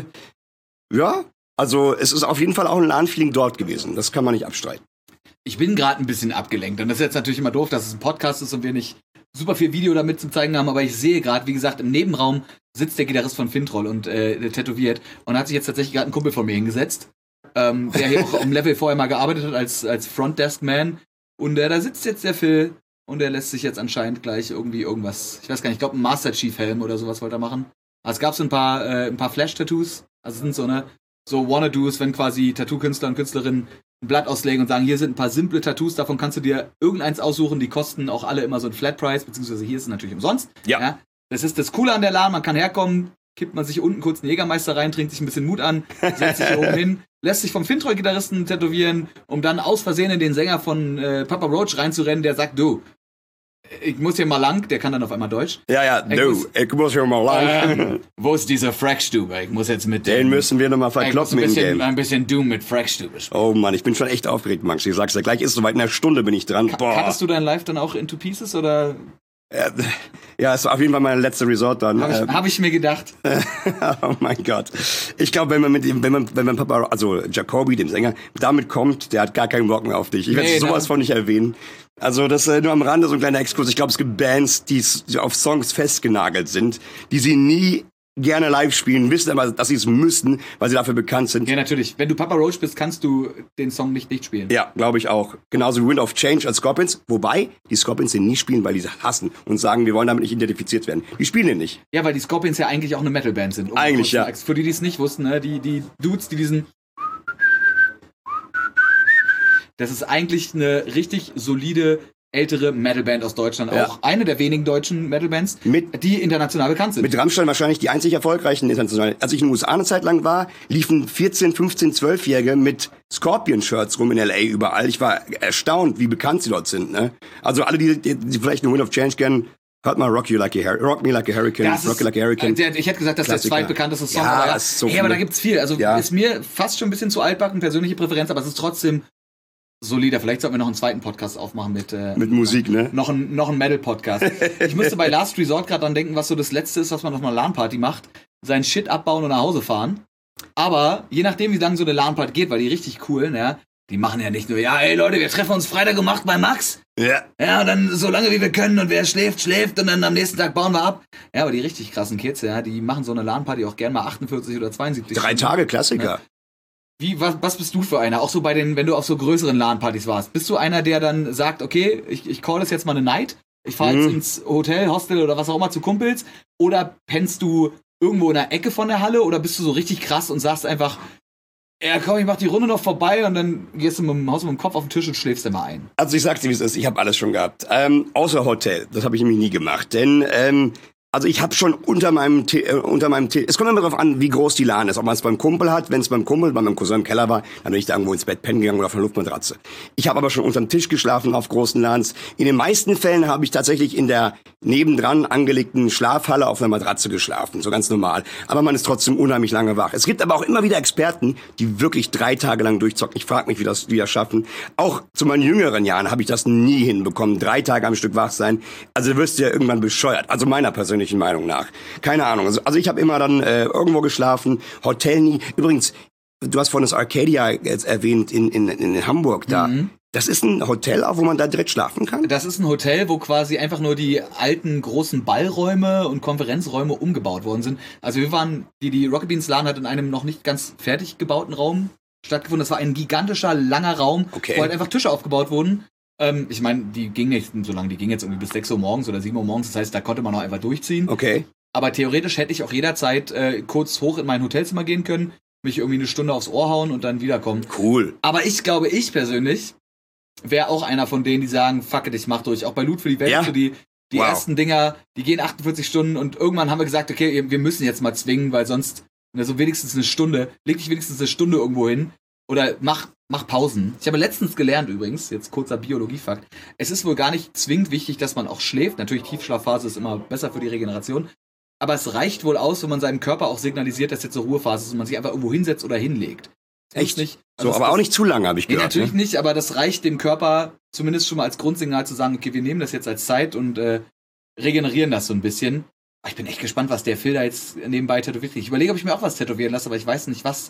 ja, also es ist auf jeden Fall auch ein LAN-Feeling dort gewesen. Das kann man nicht abstreiten. Ich bin gerade ein bisschen abgelenkt und das ist jetzt natürlich immer doof, dass es ein Podcast ist und wir nicht super viel Video damit zu zeigen haben, aber ich sehe gerade, wie gesagt, im Nebenraum sitzt der Gitarrist von Fintroll und äh, der tätowiert und hat sich jetzt tatsächlich gerade ein Kumpel von mir hingesetzt, ähm, der hier auch am Level vorher mal gearbeitet hat als, als Frontdesk-Man und äh, da sitzt jetzt der Phil und der lässt sich jetzt anscheinend gleich irgendwie irgendwas, ich weiß gar nicht, ich glaube ein Master Chief Helm oder sowas wollte er machen. Aber es gab so ein paar, äh, ein paar Flash-Tattoos, also es sind so eine, so Wanna-Dos, wenn quasi Tattoo-Künstler und Künstlerinnen ein Blatt auslegen und sagen, hier sind ein paar simple Tattoos, davon kannst du dir irgendeins aussuchen, die kosten auch alle immer so ein Flat-Price, beziehungsweise hier ist es natürlich umsonst. Ja. ja. Das ist das Coole an der LAN, man kann herkommen, kippt man sich unten kurz einen Jägermeister rein, trinkt sich ein bisschen Mut an, setzt sich hier oben hin, lässt sich vom Fintroll-Gitarristen tätowieren, um dann aus Versehen in den Sänger von äh, Papa Roach reinzurennen, der sagt, du, ich muss hier mal lang, der kann dann auf einmal Deutsch. Ja, ja, ich du, muss, ich muss hier mal lang. Ähm, wo ist dieser Frackstube? Ich muss jetzt mit Den dem, müssen wir nochmal ich muss verkloppen ein im bisschen, Game. ein bisschen Doom mit Frackstube spielen. Oh Mann, ich bin schon echt aufgeregt, Max. Ich sag's ja, gleich ist soweit, in einer Stunde bin ich dran. Boah. Hattest du dein Live dann auch Into Pieces oder? Ja, es war auf jeden Fall mein letzter Resort dann. Habe ich, Ähm, hab ich mir gedacht. Oh mein Gott. Ich glaube, wenn man mit dem, wenn man, wenn man Papa, also Jacoby, dem Sänger, damit kommt, der hat gar keinen Bock mehr auf dich. Ich werde Nee, sowas ne? von nicht erwähnen. Also das äh, nur am Rande so ein kleiner Exkurs. Ich glaube, es gibt Bands, die s- die auf Songs festgenagelt sind, die sie nie gerne live spielen, wissen aber, dass sie es müssen, weil sie dafür bekannt sind. Ja, natürlich. Wenn du Papa Roach bist, kannst du den Song nicht nicht spielen. Ja, glaube ich auch. Genauso wie Wind of Change als Scorpions. Wobei, die Scorpions den nie spielen, weil die sie hassen und sagen, wir wollen damit nicht identifiziert werden. Die spielen den nicht. Ja, weil die Scorpions ja eigentlich auch eine Metalband sind. Um Eigentlich, kurz- ja. Für die, die es nicht wussten, ne? die, die Dudes, die diesen... Das ist eigentlich eine richtig solide, ältere Metalband aus Deutschland. Ja. Auch eine der wenigen deutschen Metalbands, Mit- die international bekannt sind. Mit Rammstein wahrscheinlich die einzig erfolgreichen international. Als ich in den U S A eine Zeit lang war, liefen vierzehn, fünfzehn, zwölfjährige mit Scorpion-Shirts rum in L A überall. Ich war erstaunt, wie bekannt sie dort sind. Ne? Also alle, die, die, die vielleicht eine Wind of Change kennen, hört mal Rock, you like a Hur- Rock Me Like a Hurricane, Das Rock ist, You Like a Hurricane. äh, der, ich hätte gesagt, das ist der Klassiker. zweitbekannteste Song. Ja, aber das ist so hey, aber viele. da gibt's viel. Also Ja. ist mir fast schon ein bisschen zu altbacken, persönliche Präferenz, aber es ist trotzdem solider. Vielleicht sollten wir noch einen zweiten Podcast aufmachen mit, äh, Mit Musik, ne? noch ein, noch ein Metal-Podcast. Ich müsste bei Last Resort gerade dran denken, was so das Letzte ist, was man auf einer LAN-Party macht. Seinen Shit abbauen und nach Hause fahren. Aber je nachdem, wie lange so eine LAN-Party geht, weil die richtig cool, ne? Die machen ja nicht nur, ja, ey Leute, wir treffen uns Freitag um acht bei Max. Ja. Ja, und dann so lange wie wir können und wer schläft, schläft und dann am nächsten Tag bauen wir ab. Ja, aber die richtig krassen Kids, ja, die machen so eine LAN-Party auch gern mal achtundvierzig oder zweiundsiebzig. Drei Tage Klassiker. Wie, was, was bist du für einer? Auch so bei den, wenn du auf so größeren LAN-Partys warst. Bist du einer, der dann sagt, okay, ich, ich call das jetzt mal eine Night, ich fahre jetzt Mhm. ins Hotel, Hostel oder was auch immer zu Kumpels? Oder pennst du irgendwo in der Ecke von der Halle oder bist du so richtig krass und sagst einfach, ja komm, ich mach die Runde noch vorbei und dann gehst du mit dem Haus mit dem Kopf auf den Tisch und schläfst dir mal ein? Also ich sag's dir, wie es ist. Ich habe alles schon gehabt. Ähm, außer Hotel. Das habe ich nämlich nie gemacht. Denn, ähm, also ich habe schon unter meinem T- äh, unter meinem T- es kommt immer darauf an, wie groß die LAN ist. Ob man es beim Kumpel hat, wenn es beim Kumpel, bei meinem Cousin im Keller war, dann bin ich da irgendwo ins Bett pennen gegangen oder auf einer Luftmatratze. Ich habe aber schon unterm Tisch geschlafen auf großen LANs. In den meisten Fällen habe ich tatsächlich in der nebendran angelegten Schlafhalle auf einer Matratze geschlafen, so ganz normal. Aber man ist trotzdem unheimlich lange wach. Es gibt aber auch immer wieder Experten, die wirklich drei Tage lang durchzocken. Ich frage mich, wie das die das schaffen. Auch zu meinen jüngeren Jahren habe ich das nie hinbekommen, drei Tage am Stück wach sein. Also du wirst ja irgendwann bescheuert. Also meiner persönlichen Meinung nach. Keine Ahnung. Also, also ich habe immer dann äh, irgendwo geschlafen, Hotel nie. Übrigens, du hast vorhin das Arcadia jetzt erwähnt in, in, in Hamburg da. Mhm. Das ist ein Hotel, auch wo man da direkt schlafen kann? Das ist ein Hotel, wo quasi einfach nur die alten großen Ballräume und Konferenzräume umgebaut worden sind. Also wir waren, die, die Rocket Beans LAN hat in einem noch nicht ganz fertig gebauten Raum stattgefunden. Das war ein gigantischer, langer Raum, Okay. wo halt einfach Tische aufgebaut wurden. Ähm, ich meine, die ging nicht so lange, die ging jetzt irgendwie bis sechs Uhr morgens oder sieben Uhr morgens. Das heißt, da konnte man auch einfach durchziehen. Okay. Aber theoretisch hätte ich auch jederzeit äh, kurz hoch in mein Hotelzimmer gehen können, mich irgendwie eine Stunde aufs Ohr hauen und dann wiederkommen. Cool. Aber ich glaube, ich persönlich wäre auch einer von denen, die sagen, fuck it, ich mach durch. Auch bei Loot für die Welt, Ja. so die, die Wow. ersten Dinger, die gehen achtundvierzig Stunden und irgendwann haben wir gesagt, okay, wir müssen jetzt mal zwingen, weil sonst, also wenigstens eine Stunde, leg dich wenigstens eine Stunde irgendwo hin oder mach, mach Pausen. Ich habe letztens gelernt übrigens, jetzt kurzer Biologiefakt, es ist wohl gar nicht zwingend wichtig, dass man auch schläft. Natürlich, Tiefschlafphase ist immer besser für die Regeneration. Aber es reicht wohl aus, wenn man seinem Körper auch signalisiert, dass jetzt eine Ruhephase ist und man sich einfach irgendwo hinsetzt oder hinlegt. Das Echt? Nicht, So, das- aber auch nicht zu lange, habe ich Nee, gehört. natürlich ne? nicht, aber das reicht dem Körper zumindest schon mal als Grundsignal zu sagen, okay, wir nehmen das jetzt als Zeit und äh, regenerieren das so ein bisschen. Aber ich bin echt gespannt, was der Phil da jetzt nebenbei tätowiert. Ich überlege, ob ich mir auch was tätowieren lasse, aber ich weiß nicht was.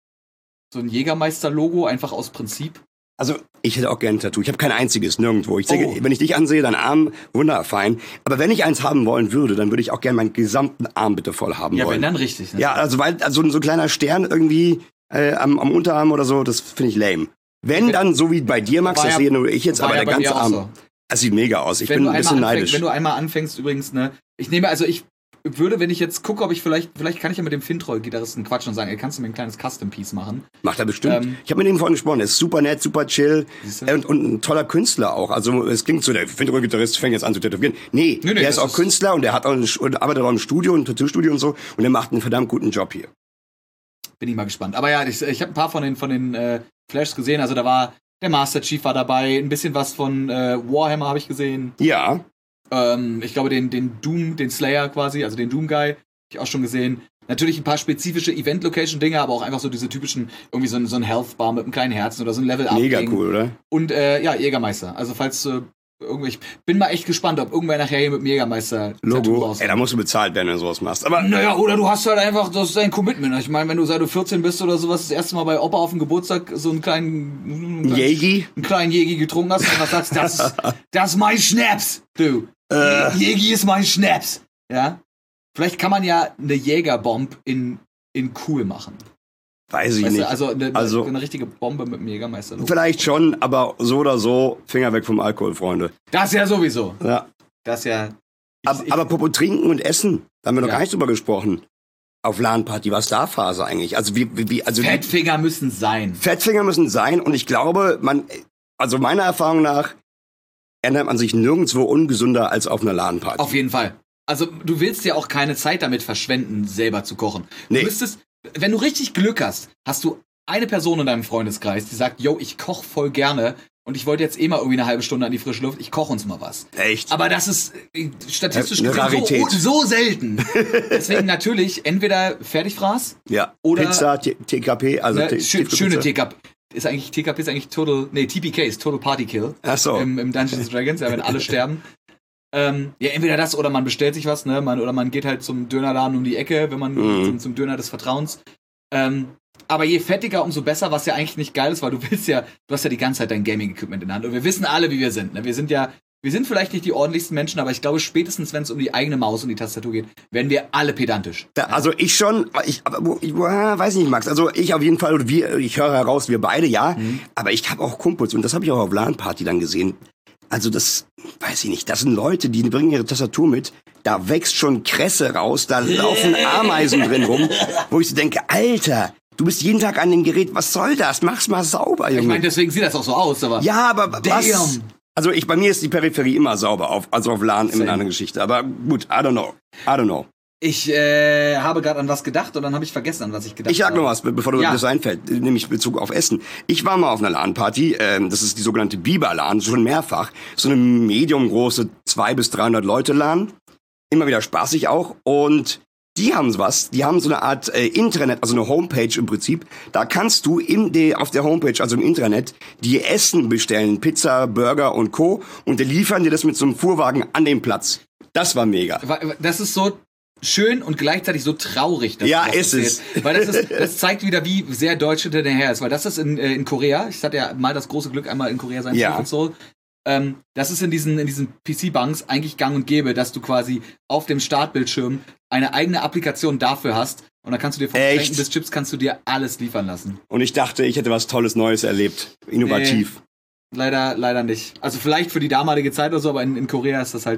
So ein Jägermeister-Logo, einfach aus Prinzip. Also, ich hätte auch gerne ein Tattoo. Ich habe kein einziges, nirgendwo. Ich denke, Oh. wenn ich dich ansehe, dein Arm, wunderfein. Aber wenn ich eins haben wollen würde, dann würde ich auch gerne meinen gesamten Arm bitte voll haben Ja, wollen. wenn dann richtig. Ne? Ja, also, weil also so ein kleiner Stern irgendwie äh, am, am Unterarm oder so, das finde ich lame. Wenn dann, so wie bei dir, Max, War das ja- sehe nur ich jetzt, war aber ja der bei mir ganze auch Arm, so. das sieht mega aus. Ich wenn bin du ein bisschen einmal anfängst, neidisch. Wenn du einmal anfängst übrigens, ne, ich nehme, also ich würde, wenn ich jetzt gucke, ob ich vielleicht, vielleicht kann ich ja mit dem Fintroll-Gitarristen quatschen und sagen, ey, kannst du mir ein kleines Custom-Piece machen? Macht er bestimmt. Ähm, ich habe mit ihm vorhin gesprochen. Er ist super nett, super chill Siehste? äh, und, und ein toller Künstler auch. Also es klingt so, der Fintroll-Gitarrist fängt jetzt an zu tätowieren. Nee, Nee, nee, der ist das auch ist- Künstler und der hat auch ein, und arbeitet auch im Studio, ein Tattoo-Studio und so. Und der macht einen verdammt guten Job hier. Bin ich mal gespannt. Aber ja, ich, ich habe ein paar von den, von den äh, Flashs gesehen. Also da war der Master Chief war dabei, ein bisschen was von äh, Warhammer habe ich gesehen. Ja, Ähm, ich glaube, den, den Doom, den Slayer quasi, also den Doom Guy, habe ich auch schon gesehen. Natürlich ein paar spezifische Event-Location-Dinge, aber auch einfach so diese typischen, irgendwie so ein, so ein Health-Bar mit einem kleinen Herzen oder so ein Level-Up. mega cool, oder? Und äh, ja, Jägermeister. Also falls äh, irgendwie, ich bin mal echt gespannt, ob irgendwer nachher hier mit dem Jägermeister-Tattoo Logo. rauskommt. Ey, da musst du bezahlt werden, wenn du sowas machst. Aber Naja, oder du hast halt einfach, das ist dein Commitment. Ich meine, wenn du seit du vierzehn bist oder sowas, das erste Mal bei Opa auf dem Geburtstag so einen kleinen, einen kleinen, Jägi? einen kleinen Jägi getrunken hast und einfach sagst, das ist, das ist mein Schnaps, du. Äh. Jägi ist mein Schnaps. Ja? Vielleicht kann man ja eine Jägerbomb in, in cool machen. weiß ich Weißt nicht. du, also eine, Also- eine richtige Bombe mit dem Jägermeister. Vielleicht schon, aber so oder so, Finger weg vom Alkohol, Freunde. Das ja sowieso. Ja. Das ja. Ich, Aber, ich, aber apropos Trinken und Essen, da haben wir noch Ja. gar nicht drüber gesprochen. Auf LAN-Party, was da Phase eigentlich? Also wie, wie, wie also die Fettfinger müssen sein. Fettfinger müssen sein und ich glaube, man, also meiner Erfahrung nach, ernährt man sich nirgendwo ungesünder als auf einer LAN-Party. Auf jeden Fall. Also du willst ja auch keine Zeit damit verschwenden, selber zu kochen. Nee. Du müsstest, wenn du richtig Glück hast, hast du eine Person in deinem Freundeskreis, die sagt, yo, ich koche voll gerne und ich wollte jetzt eh mal irgendwie eine halbe Stunde an die frische Luft, ich koche uns mal was. Echt? Aber das ist äh, statistisch Eine gesehen Rarität. so, so selten. Deswegen natürlich entweder Fertigfraß, Ja. Oder- Pizza, T- TKP, also ne, T- schö Tiefkühlpizza. schöne T K P. Ist eigentlich, T K P ist eigentlich Total, nee, T P K ist Total Party Kill. Ach so. Im, im Dungeons Dragons, ja, wenn alle sterben. Ähm, ja, entweder das oder man bestellt sich was, ne? Man, oder man geht halt zum Dönerladen um die Ecke, wenn man Mhm. zum, zum Döner des Vertrauens. Ähm, aber je fettiger, umso besser, was ja eigentlich nicht geil ist, weil du willst ja, du hast ja die ganze Zeit dein Gaming-Equipment in der Hand. Und wir wissen alle, wie wir sind. Ne? Wir sind ja, wir sind vielleicht nicht die ordentlichsten Menschen, aber ich glaube, spätestens, wenn es um die eigene Maus und die Tastatur geht, werden wir alle pedantisch. Da, also ich schon, ich, aber, wo- ich äh, weiß nicht, Max. Also ich auf jeden Fall, oder wir, ich höre heraus, wir beide, ja. Mhm. Aber ich habe auch Kumpels und das habe ich auch auf LAN-Party dann gesehen. Also das, weiß ich nicht, das sind Leute, die bringen ihre Tastatur mit, da wächst schon Kresse raus, da laufen Ameisen drin rum, wo ich so denke, Alter, du bist jeden Tag an dem Gerät, was soll das? Mach's mal sauber, Junge. Ich meine, deswegen sieht das auch so aus, aber. ja, aber was? Damn. Also ich, bei mir ist die Peripherie immer sauber, auf, also auf LAN immer Same. eine Geschichte. Aber gut, I don't know. I don't know. Ich äh, habe gerade an was gedacht und dann habe ich vergessen, an was ich gedacht Ich sag habe. noch was, be- bevor du Ja. das einfällt, nämlich in Bezug auf Essen. Ich war mal auf einer LAN-Party, ähm, das ist die sogenannte Biber-LAN, schon mehrfach. So eine medium große zwei bis dreihundert Leute LAN. Immer wieder spaßig auch. Und die haben was, die haben so eine Art äh, Intranet, also eine Homepage im Prinzip. Da kannst du im, de, auf der Homepage, also im Intranet, dir Essen bestellen, Pizza, Burger und Co. Und die liefern dir das mit so einem Fuhrwagen an den Platz. Das war mega. Das ist so schön und gleichzeitig so traurig. dass Ja, du das ist es. erzählst. Weil das, ist, das zeigt wieder, wie sehr Deutsch hinter der her ist. Weil das ist in, äh, in Korea, ich hatte ja mal das große Glück, einmal in Korea sein zu Ja. dürfen, so. Ähm, das ist in diesen, in diesen P C-Banks eigentlich gang und gäbe, dass du quasi auf dem Startbildschirm eine eigene Applikation dafür hast. Und dann kannst du dir von Echt? Getränken bis Chips kannst du dir alles liefern lassen. Und ich dachte, ich hätte was Tolles Neues erlebt. Innovativ. Leider, leider nicht. Also vielleicht für die damalige Zeit oder so, aber in, in Korea ist das halt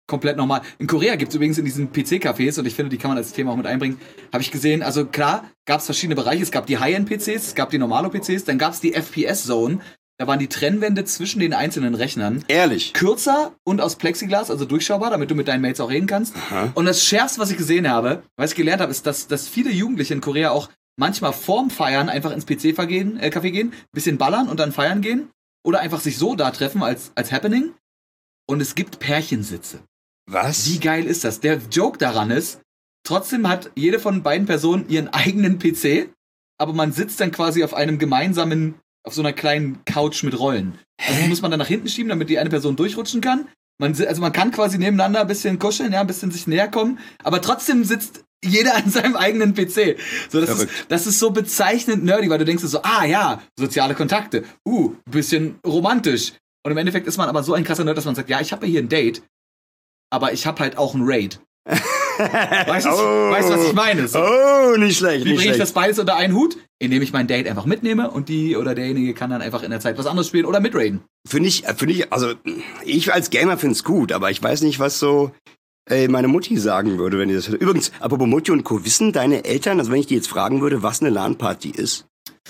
komplett normal. In Korea gibt es übrigens in diesen P C-Cafés, und ich finde, die kann man als Thema auch mit einbringen, habe ich gesehen, also klar, gab es verschiedene Bereiche. Es gab die High-End-P Cs, es gab die Normalo-P Cs, dann gab es die F P S-Zone. Da waren die Trennwände zwischen den einzelnen Rechnern Ehrlich? kürzer und aus Plexiglas, also durchschaubar, damit du mit deinen Mates auch reden kannst. Aha. Und das Schärfste, was ich gesehen habe, was ich gelernt habe, ist, dass, dass viele Jugendliche in Korea auch manchmal vorm Feiern einfach ins P C-Café gehen, äh, Café gehen, bisschen ballern und dann feiern gehen. Oder einfach sich so da treffen als, als Happening. Und es gibt Pärchensitze. Was? Wie geil ist das? Der Joke daran ist, trotzdem hat jede von beiden Personen ihren eigenen P C, aber man sitzt dann quasi auf einem gemeinsamen, auf so einer kleinen Couch mit Rollen. Also die muss man dann nach hinten schieben, damit die eine Person durchrutschen kann. Man, also man kann quasi nebeneinander ein bisschen kuscheln, ja, ein bisschen sich näher kommen, aber trotzdem sitzt jeder an seinem eigenen P C. So, das, ist, das ist so bezeichnend nerdy, weil du denkst so, ah ja, soziale Kontakte, uh, bisschen romantisch. Und im Endeffekt ist man aber so ein krasser Nerd, dass man sagt, ja, ich habe ja hier ein Date, aber ich habe halt auch ein Raid. Weißt du, oh, weißt, was ich meine? So. Oh, nicht schlecht, Wie nicht bringe ich schlecht. das beides unter einen Hut? Indem ich mein Date einfach mitnehme und die oder derjenige kann dann einfach in der Zeit was anderes spielen oder mitraiden. Finde ich, finde ich, also ich als Gamer finde es gut, aber ich weiß nicht, was so äh, meine Mutti sagen würde, wenn die das hört. Übrigens, apropos Mutti und Co., wissen deine Eltern, also wenn ich die jetzt fragen würde, was eine LAN-Party ist?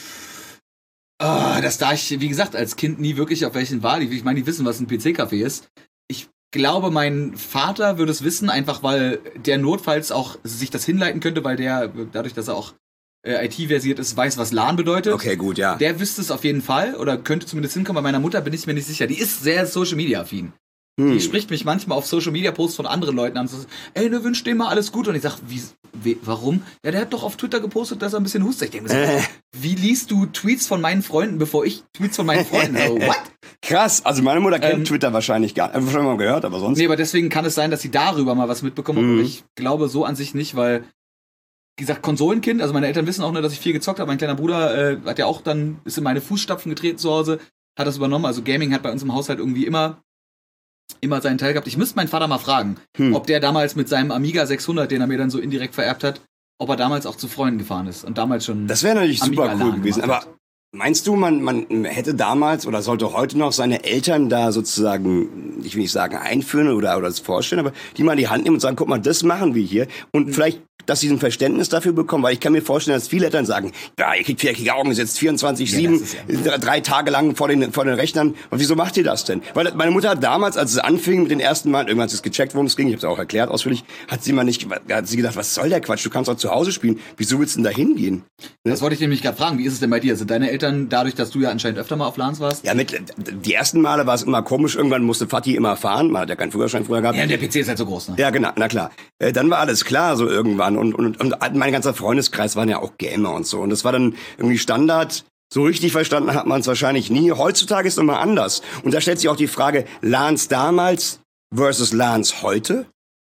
Oh, das da ich, wie gesagt, als Kind nie wirklich auf welchen war. Ich meine, die wissen, was ein P C-Café ist. Ich glaube, mein Vater würde es wissen, einfach weil der notfalls auch sich das hinleiten könnte, weil der, dadurch, dass er auch äh, I T-versiert ist, weiß, was LAN bedeutet. Okay, gut, ja. Der wüsste es auf jeden Fall oder könnte zumindest hinkommen. Bei meiner Mutter bin ich mir nicht sicher. Die ist sehr Social-Media-affin. Hm. Die spricht mich manchmal auf Social-Media-Posts von anderen Leuten an. So, ey, ne, wünsch dem mal alles Gute. Und ich sag, wie, wie, warum? Ja, der hat doch auf Twitter gepostet, dass er ein bisschen hustet. Ich denke mir so, wie liest du Tweets von meinen Freunden, bevor ich Tweets von meinen Freunden höre? What? Krass, also meine Mutter kennt Ähm, Twitter wahrscheinlich gar nicht. Hab ich schon mal gehört, aber sonst. Nee, aber deswegen kann es sein, dass sie darüber mal was mitbekommen. Mhm. Aber ich glaube so an sich nicht, weil, wie gesagt, Konsolenkind, also meine Eltern wissen auch nur, dass ich viel gezockt habe. Mein kleiner Bruder äh, hat ja auch dann, ist in meine Fußstapfen getreten zu Hause, hat das übernommen. Also Gaming hat bei uns im Haushalt irgendwie immer immer seinen Teil gehabt. Ich müsste meinen Vater mal fragen, hm. ob der damals mit seinem Amiga sechshundert, den er mir dann so indirekt vererbt hat, ob er damals auch zu Freunden gefahren ist und damals schon. Das wäre natürlich super cool Amiga-Laden gewesen. Aber hat. meinst du, man, man hätte damals oder sollte heute noch seine Eltern da sozusagen, ich will nicht sagen einführen oder, oder das vorstellen, aber die mal in die Hand nehmen und sagen, guck mal, das machen wir hier. Und mhm. vielleicht, dass sie ein Verständnis dafür bekommen, weil ich kann mir vorstellen, dass viele Eltern sagen, ja, ihr kriegt viereckige Augen, ihr sitzt vierundzwanzig sieben, ja, ja. drei Tage lang vor den, vor den Rechnern. Und wieso macht ihr das denn? Weil meine Mutter hat damals, als es anfing mit den ersten Mal, irgendwann hat sie es gecheckt, worum es ging, ich habe es auch erklärt ausführlich, hat sie mal nicht, hat sie gedacht, was soll der Quatsch, du kannst auch zu Hause spielen, wieso willst du denn da hingehen? Ne? Das wollte ich nämlich gerade fragen, wie ist es denn bei dir? Sind deine Eltern, dadurch, dass du ja anscheinend öfter mal auf LANs warst? Ja, mit, die ersten Male war es immer komisch, irgendwann musste Vati immer fahren, man hat ja keinen Führerschein früher gehabt. Ja, der P C ist halt so groß, ne? Ja, genau, na klar. Äh, dann war alles klar, so irgendwann. Und, und, und mein ganzer Freundeskreis waren ja auch Gamer und so. Und das war dann irgendwie Standard. So richtig verstanden hat man es wahrscheinlich nie. Heutzutage ist es immer anders. Und da stellt sich auch die Frage, LANs damals versus LANs heute?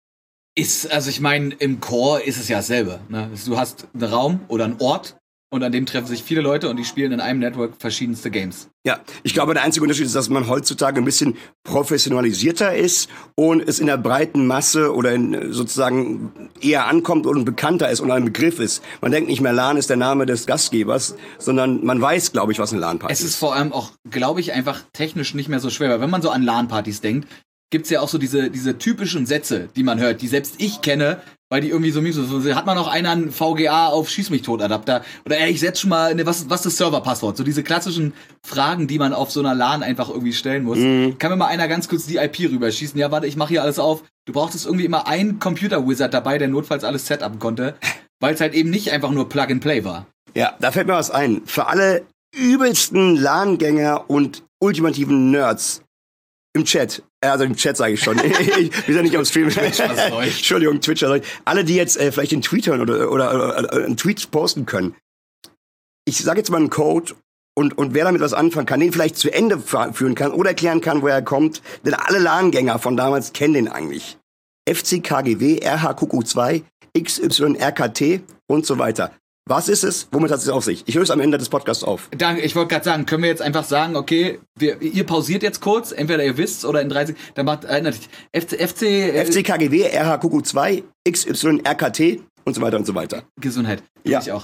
Ist, also ich meine, im Core ist es ja dasselbe. Ne? Du hast einen Raum oder einen Ort und an dem treffen sich viele Leute und die spielen in einem Network verschiedenste Games. Ja, ich glaube, der einzige Unterschied ist, dass man heutzutage ein bisschen professionalisierter ist und es in der breiten Masse oder in, sozusagen eher ankommt und bekannter ist und ein Begriff ist. Man denkt nicht mehr, LAN ist der Name des Gastgebers, sondern man weiß, glaube ich, was eine LAN-Party ist. Es ist vor allem auch, glaube ich, einfach technisch nicht mehr so schwer, weil wenn man so an LAN-Partys denkt, gibt's ja auch so diese, diese typischen Sätze, die man hört, die selbst ich kenne, weil die irgendwie so, so hat man noch einen an V G A auf Schieß mich tot Adapter oder ey, ich setz schon mal, ne, was, was ist das Serverpasswort? So diese klassischen Fragen, die man auf so einer LAN einfach irgendwie stellen muss. Mhm. Kann mir mal einer ganz kurz die I P rüberschießen? Ja, warte, ich mache hier alles auf. Du brauchtest irgendwie immer einen Computer-Wizard dabei, der notfalls alles setupen konnte, weil es halt eben nicht einfach nur Plug-and-Play war. Ja, da fällt mir was ein. Für alle übelsten LAN-Gänger und ultimativen Nerds im Chat, also im Chat sage ich schon, wir sind ja nicht am Stream. Entschuldigung, Twitcher. Alle, die jetzt äh, vielleicht den Tweet hören oder, oder, oder, oder einen Tweet posten können. Ich sage jetzt mal einen Code und, und wer damit was anfangen kann, den vielleicht zu Ende führen kann oder erklären kann, woher er kommt. Denn alle LAN-Gänger von damals kennen den eigentlich. F C K G W, R H Q Q zwei, X Y R K T und so weiter. Was ist es? Womit hat es auf sich? Ich löse am Ende des Podcasts auf. Danke, ich wollte gerade sagen, können wir jetzt einfach sagen, okay, wir, ihr pausiert jetzt kurz, entweder ihr wisst oder in dreißig, dann macht äh, natürlich F C, F C, äh, F C K G W, R H Q Q zwei, X Y R K T und so weiter und so weiter. Gesundheit. Ja. Ich auch.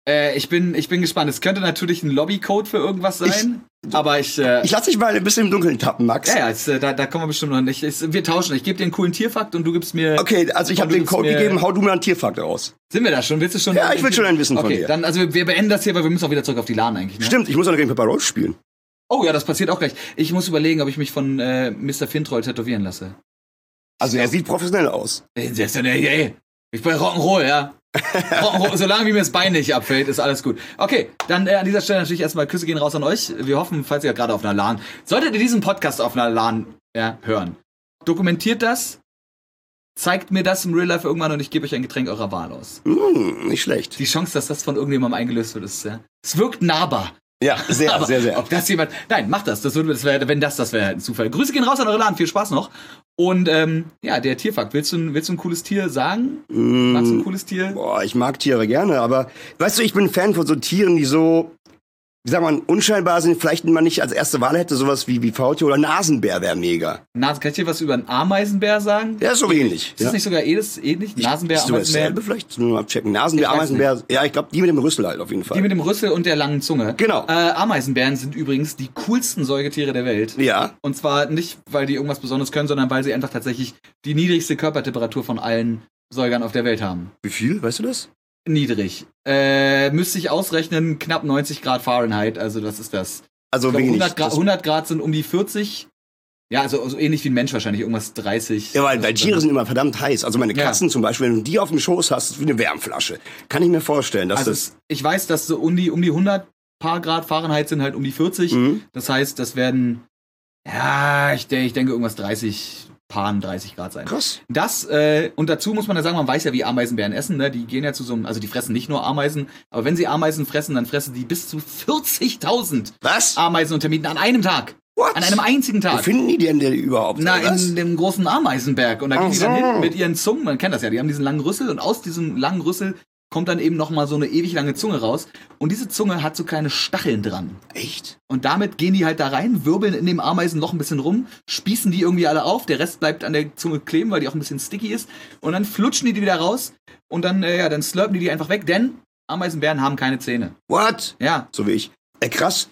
Äh, ich bin, ich bin gespannt. Es könnte natürlich ein Lobbycode für irgendwas sein, ich, aber ich... Äh, ich lass dich mal ein bisschen im Dunkeln tappen, Max. Ja, ja, jetzt, äh, da, da kommen wir bestimmt noch nicht. Ich, wir tauschen. Ich gebe dir einen coolen Tierfakt und du gibst mir... Okay, also ich habe den Code gegeben, hau du mir einen Tierfakt raus. Sind wir da schon? Willst du schon... Ja, ich will schon ein Wissen okay, von dir. Dann, also wir, wir beenden das hier, weil wir müssen auch wieder zurück auf die LAN eigentlich. Ne? Stimmt, ich muss auch noch gegen Pepper Roach spielen. Oh ja, das passiert auch gleich. Ich muss überlegen, ob ich mich von äh, Mister Fintroll tätowieren lasse. Also er sieht professionell aus. Ey, der ist ja, ey, ey, ich bin Rock'n'Roll, ja. Rock'n'Roll, solange wie mir das Bein nicht abfällt, ist alles gut. Okay, dann äh, an dieser Stelle natürlich erstmal Küsse gehen raus an euch. Wir hoffen, falls ihr gerade auf einer LAN, solltet ihr diesen Podcast auf einer LAN ja, hören, dokumentiert das, zeigt mir das im Real Life irgendwann und ich gebe euch ein Getränk eurer Wahl aus. Mm, nicht schlecht. Die Chance, dass das von irgendjemandem eingelöst wird, ist ja. Es wirkt nahbar. Ja, sehr, Aber sehr, sehr. Ob das jemand. Nein, macht das. Das würde, das wäre, wenn das, das wäre halt ein Zufall. Grüße gehen raus an eure LAN. Viel Spaß noch. Und ähm, ja, der Tierfakt. Willst du, willst du ein cooles Tier sagen? Mm, Magst du ein cooles Tier? Boah, ich mag Tiere gerne, aber weißt du, ich bin ein Fan von so Tieren, die so, wie sagt man, unscheinbar sind, vielleicht man nicht als erste Wahl hätte, sowas wie, wie Faultier oder Nasenbär wäre mega. Nasen, kann ich dir was über einen Ameisenbär sagen? Ja, ist so ähnlich. Ist das ja. nicht sogar ähnlich? ähnlich? Nasenbär, ist sogar Ameisenbär? dasselbe vielleicht? Nur mal checken. Nasenbär, Ich weiß Ameisenbär. Ja, ich glaube, die mit dem Rüssel halt auf jeden Fall. Die mit dem Rüssel und der langen Zunge. Genau. Äh, Ameisenbären sind übrigens die coolsten Säugetiere der Welt. Ja. Und zwar nicht, weil die irgendwas Besonderes können, sondern weil sie einfach tatsächlich die niedrigste Körpertemperatur von allen Säugern auf der Welt haben. Wie viel? Weißt du das? Niedrig. Äh, müsste ich ausrechnen, knapp neunzig Grad Fahrenheit, also das ist das. Also Ich glaub, wenig. hundert Grad, Das- hundert Grad sind um die vierzig. Ja, also, also ähnlich wie ein Mensch wahrscheinlich, irgendwas dreißig. Ja, weil, weil Tiere sind immer verdammt heiß. Also meine Ja. Katzen zum Beispiel, wenn du die auf dem Schoß hast, ist wie eine Wärmflasche. Kann ich mir vorstellen, dass Also das... es, ich weiß, dass so um die, um die hundert paar Grad Fahrenheit sind halt um die vierzig. Mhm. Das heißt, das werden, ja, ich, de- ich denke irgendwas dreißig, Paaren dreißig Grad sein. Krass. Das, äh, und dazu muss man ja sagen, man weiß ja, wie Ameisenbären essen, ne? Die gehen ja zu so einem, also die fressen nicht nur Ameisen, aber wenn sie Ameisen fressen, dann fressen die bis zu vierzigtausend Was? Ameisen und Termiten an einem Tag. What? An einem einzigen Wo Tag. finden die denn, denn überhaupt? Na, oder was? in dem großen Ameisenberg. Und da gehen Ach die dann so. hin mit ihren Zungen, man kennt das ja, die haben diesen langen Rüssel und aus diesem langen Rüssel kommt dann eben nochmal so eine ewig lange Zunge raus. Und diese Zunge hat so kleine Stacheln dran. Echt? Und damit gehen die halt da rein, wirbeln in dem Ameisenloch ein bisschen rum, spießen die irgendwie alle auf, der Rest bleibt an der Zunge kleben, weil die auch ein bisschen sticky ist. Und dann flutschen die die wieder raus und dann, äh, ja, dann slurpen die die einfach weg, denn Ameisenbären haben keine Zähne. What? Ja. So wie ich. Äh, krass.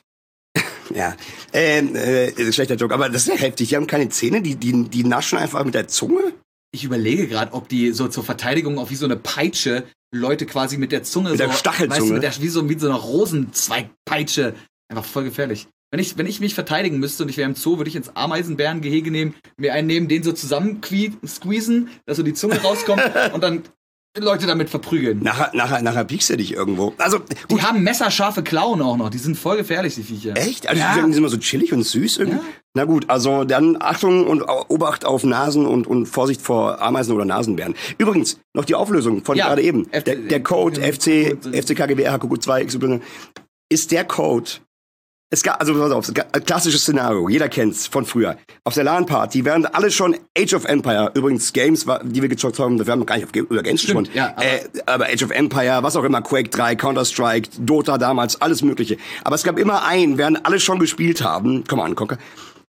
ja. Ähm, äh, ist ein schlechter Joke, aber das ist ja heftig. Die haben keine Zähne, die, die, die naschen einfach mit der Zunge? Ich überlege gerade, ob die so zur Verteidigung auch wie so eine Peitsche Leute quasi mit der Zunge Mit so, der Stachelzunge? weißt du, mit der, wie so, wie so eine Rosenzweigpeitsche. Einfach voll gefährlich. Wenn ich, wenn ich mich verteidigen müsste und ich wäre im Zoo, würde ich ins Ameisenbärengehege nehmen, mir einen nehmen, den so zusammen squeezen, dass so die Zunge rauskommt und dann Leute damit verprügeln. Nachher, nachher, nachher piekst du dich irgendwo. Also, Die gut. haben messerscharfe Klauen auch noch. Die sind voll gefährlich, die Viecher. Echt? Also, Ja. die sind immer so chillig und süß irgendwie? Ja. Na gut, also dann Achtung und Obacht auf Nasen und, und Vorsicht vor Ameisen oder Nasenbären. Übrigens, noch die Auflösung von Ja. gerade eben. F- Der, der Code F C, Code- F C K G B R H Q Q zwei X Y ist der Code. Es gab, also pass auf, ein klassisches Szenario, jeder kennt's von früher. Auf der LAN-Party, während alle schon Age of Empire, übrigens Games, die wir gezockt haben, wir haben noch gar nicht auf Ga- über Games Stimmt, gesprochen. ja, aber- äh, aber Age of Empire, was auch immer, Quake drei, Counter-Strike, Dota damals, alles mögliche. Aber es gab immer einen, während alle schon gespielt haben, komm an, Conker,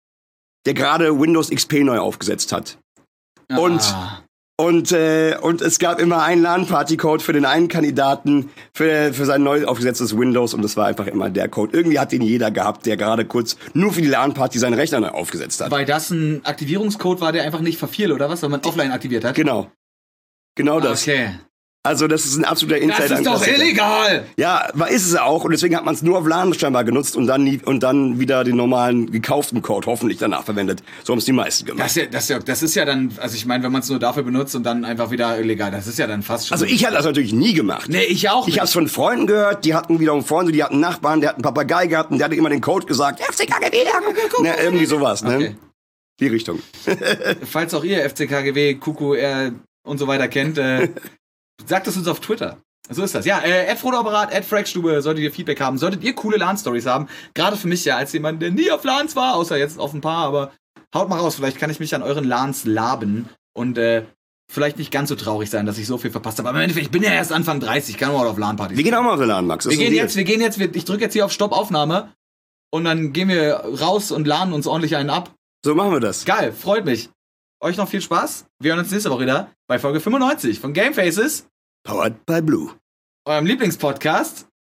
der gerade Windows X P neu aufgesetzt hat. Und, Ah. und, äh, und es gab immer einen LAN-Party-Code für den einen Kandidaten für, für sein neu aufgesetztes Windows und das war einfach immer der Code. Irgendwie hat den jeder gehabt, der gerade kurz nur für die LAN-Party seinen Rechner neu aufgesetzt hat. Weil das ein Aktivierungscode war, der einfach nicht verfiel, oder was? Weil man offline aktiviert hat? Genau. Genau das. Okay. Also das ist ein absoluter Insider. Das ist doch illegal! Ja, war ist es auch und deswegen hat man es nur auf LAN scheinbar genutzt und dann nie, und dann wieder den normalen gekauften Code hoffentlich danach verwendet. So haben es die meisten gemacht. Das ist, ja, das, ist ja, das ist ja dann, also ich meine, wenn man es nur dafür benutzt und dann einfach wieder illegal, das ist ja dann fast schon. Also ich hatte das natürlich nie gemacht. Nee, ich auch Ich nicht. hab's von Freunden gehört, die hatten wiederum Freunde, die hatten einen Nachbarn, der hat einen Papagei gehabt und der hatte immer den Code gesagt, F C K G B, ne, irgendwie sowas, ne? Okay. Die Richtung. Falls auch ihr F C K G W, Q Q R und so weiter kennt, äh, sagt es uns auf Twitter. So ist das. Ja, äh, at Frodoapparat, at Fragstube, solltet ihr Feedback haben, solltet ihr coole LAN-Stories haben. Gerade für mich ja, als jemand, der nie auf LANs war, außer jetzt auf ein paar, aber haut mal raus, vielleicht kann ich mich an euren LANs laben und äh, vielleicht nicht ganz so traurig sein, dass ich so viel verpasst habe. Aber im Endeffekt, ich bin ja erst Anfang dreißig, kann man auch auf LAN-Partys. Wir gehen auch mal auf den LAN, Max. Das Wir ist gehen ein jetzt, wir gehen jetzt, wir, ich drücke jetzt hier auf Stopp-Aufnahme und dann gehen wir raus und laden uns ordentlich einen ab. Deal. So machen wir das. Geil, freut mich. Euch noch viel Spaß. Wir hören uns nächste Woche wieder bei Folge fünfundneunzig von Game Faces, Powered by Blue. eurem Lieblingspodcast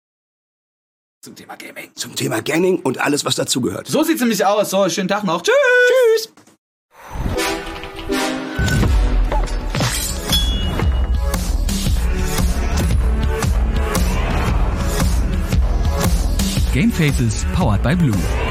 zum Thema Gaming. Zum Thema Gaming und alles, was dazugehört. So sieht's nämlich aus. So, schönen Tag noch. Tschüss. Tschüss. Game Faces powered by Blue.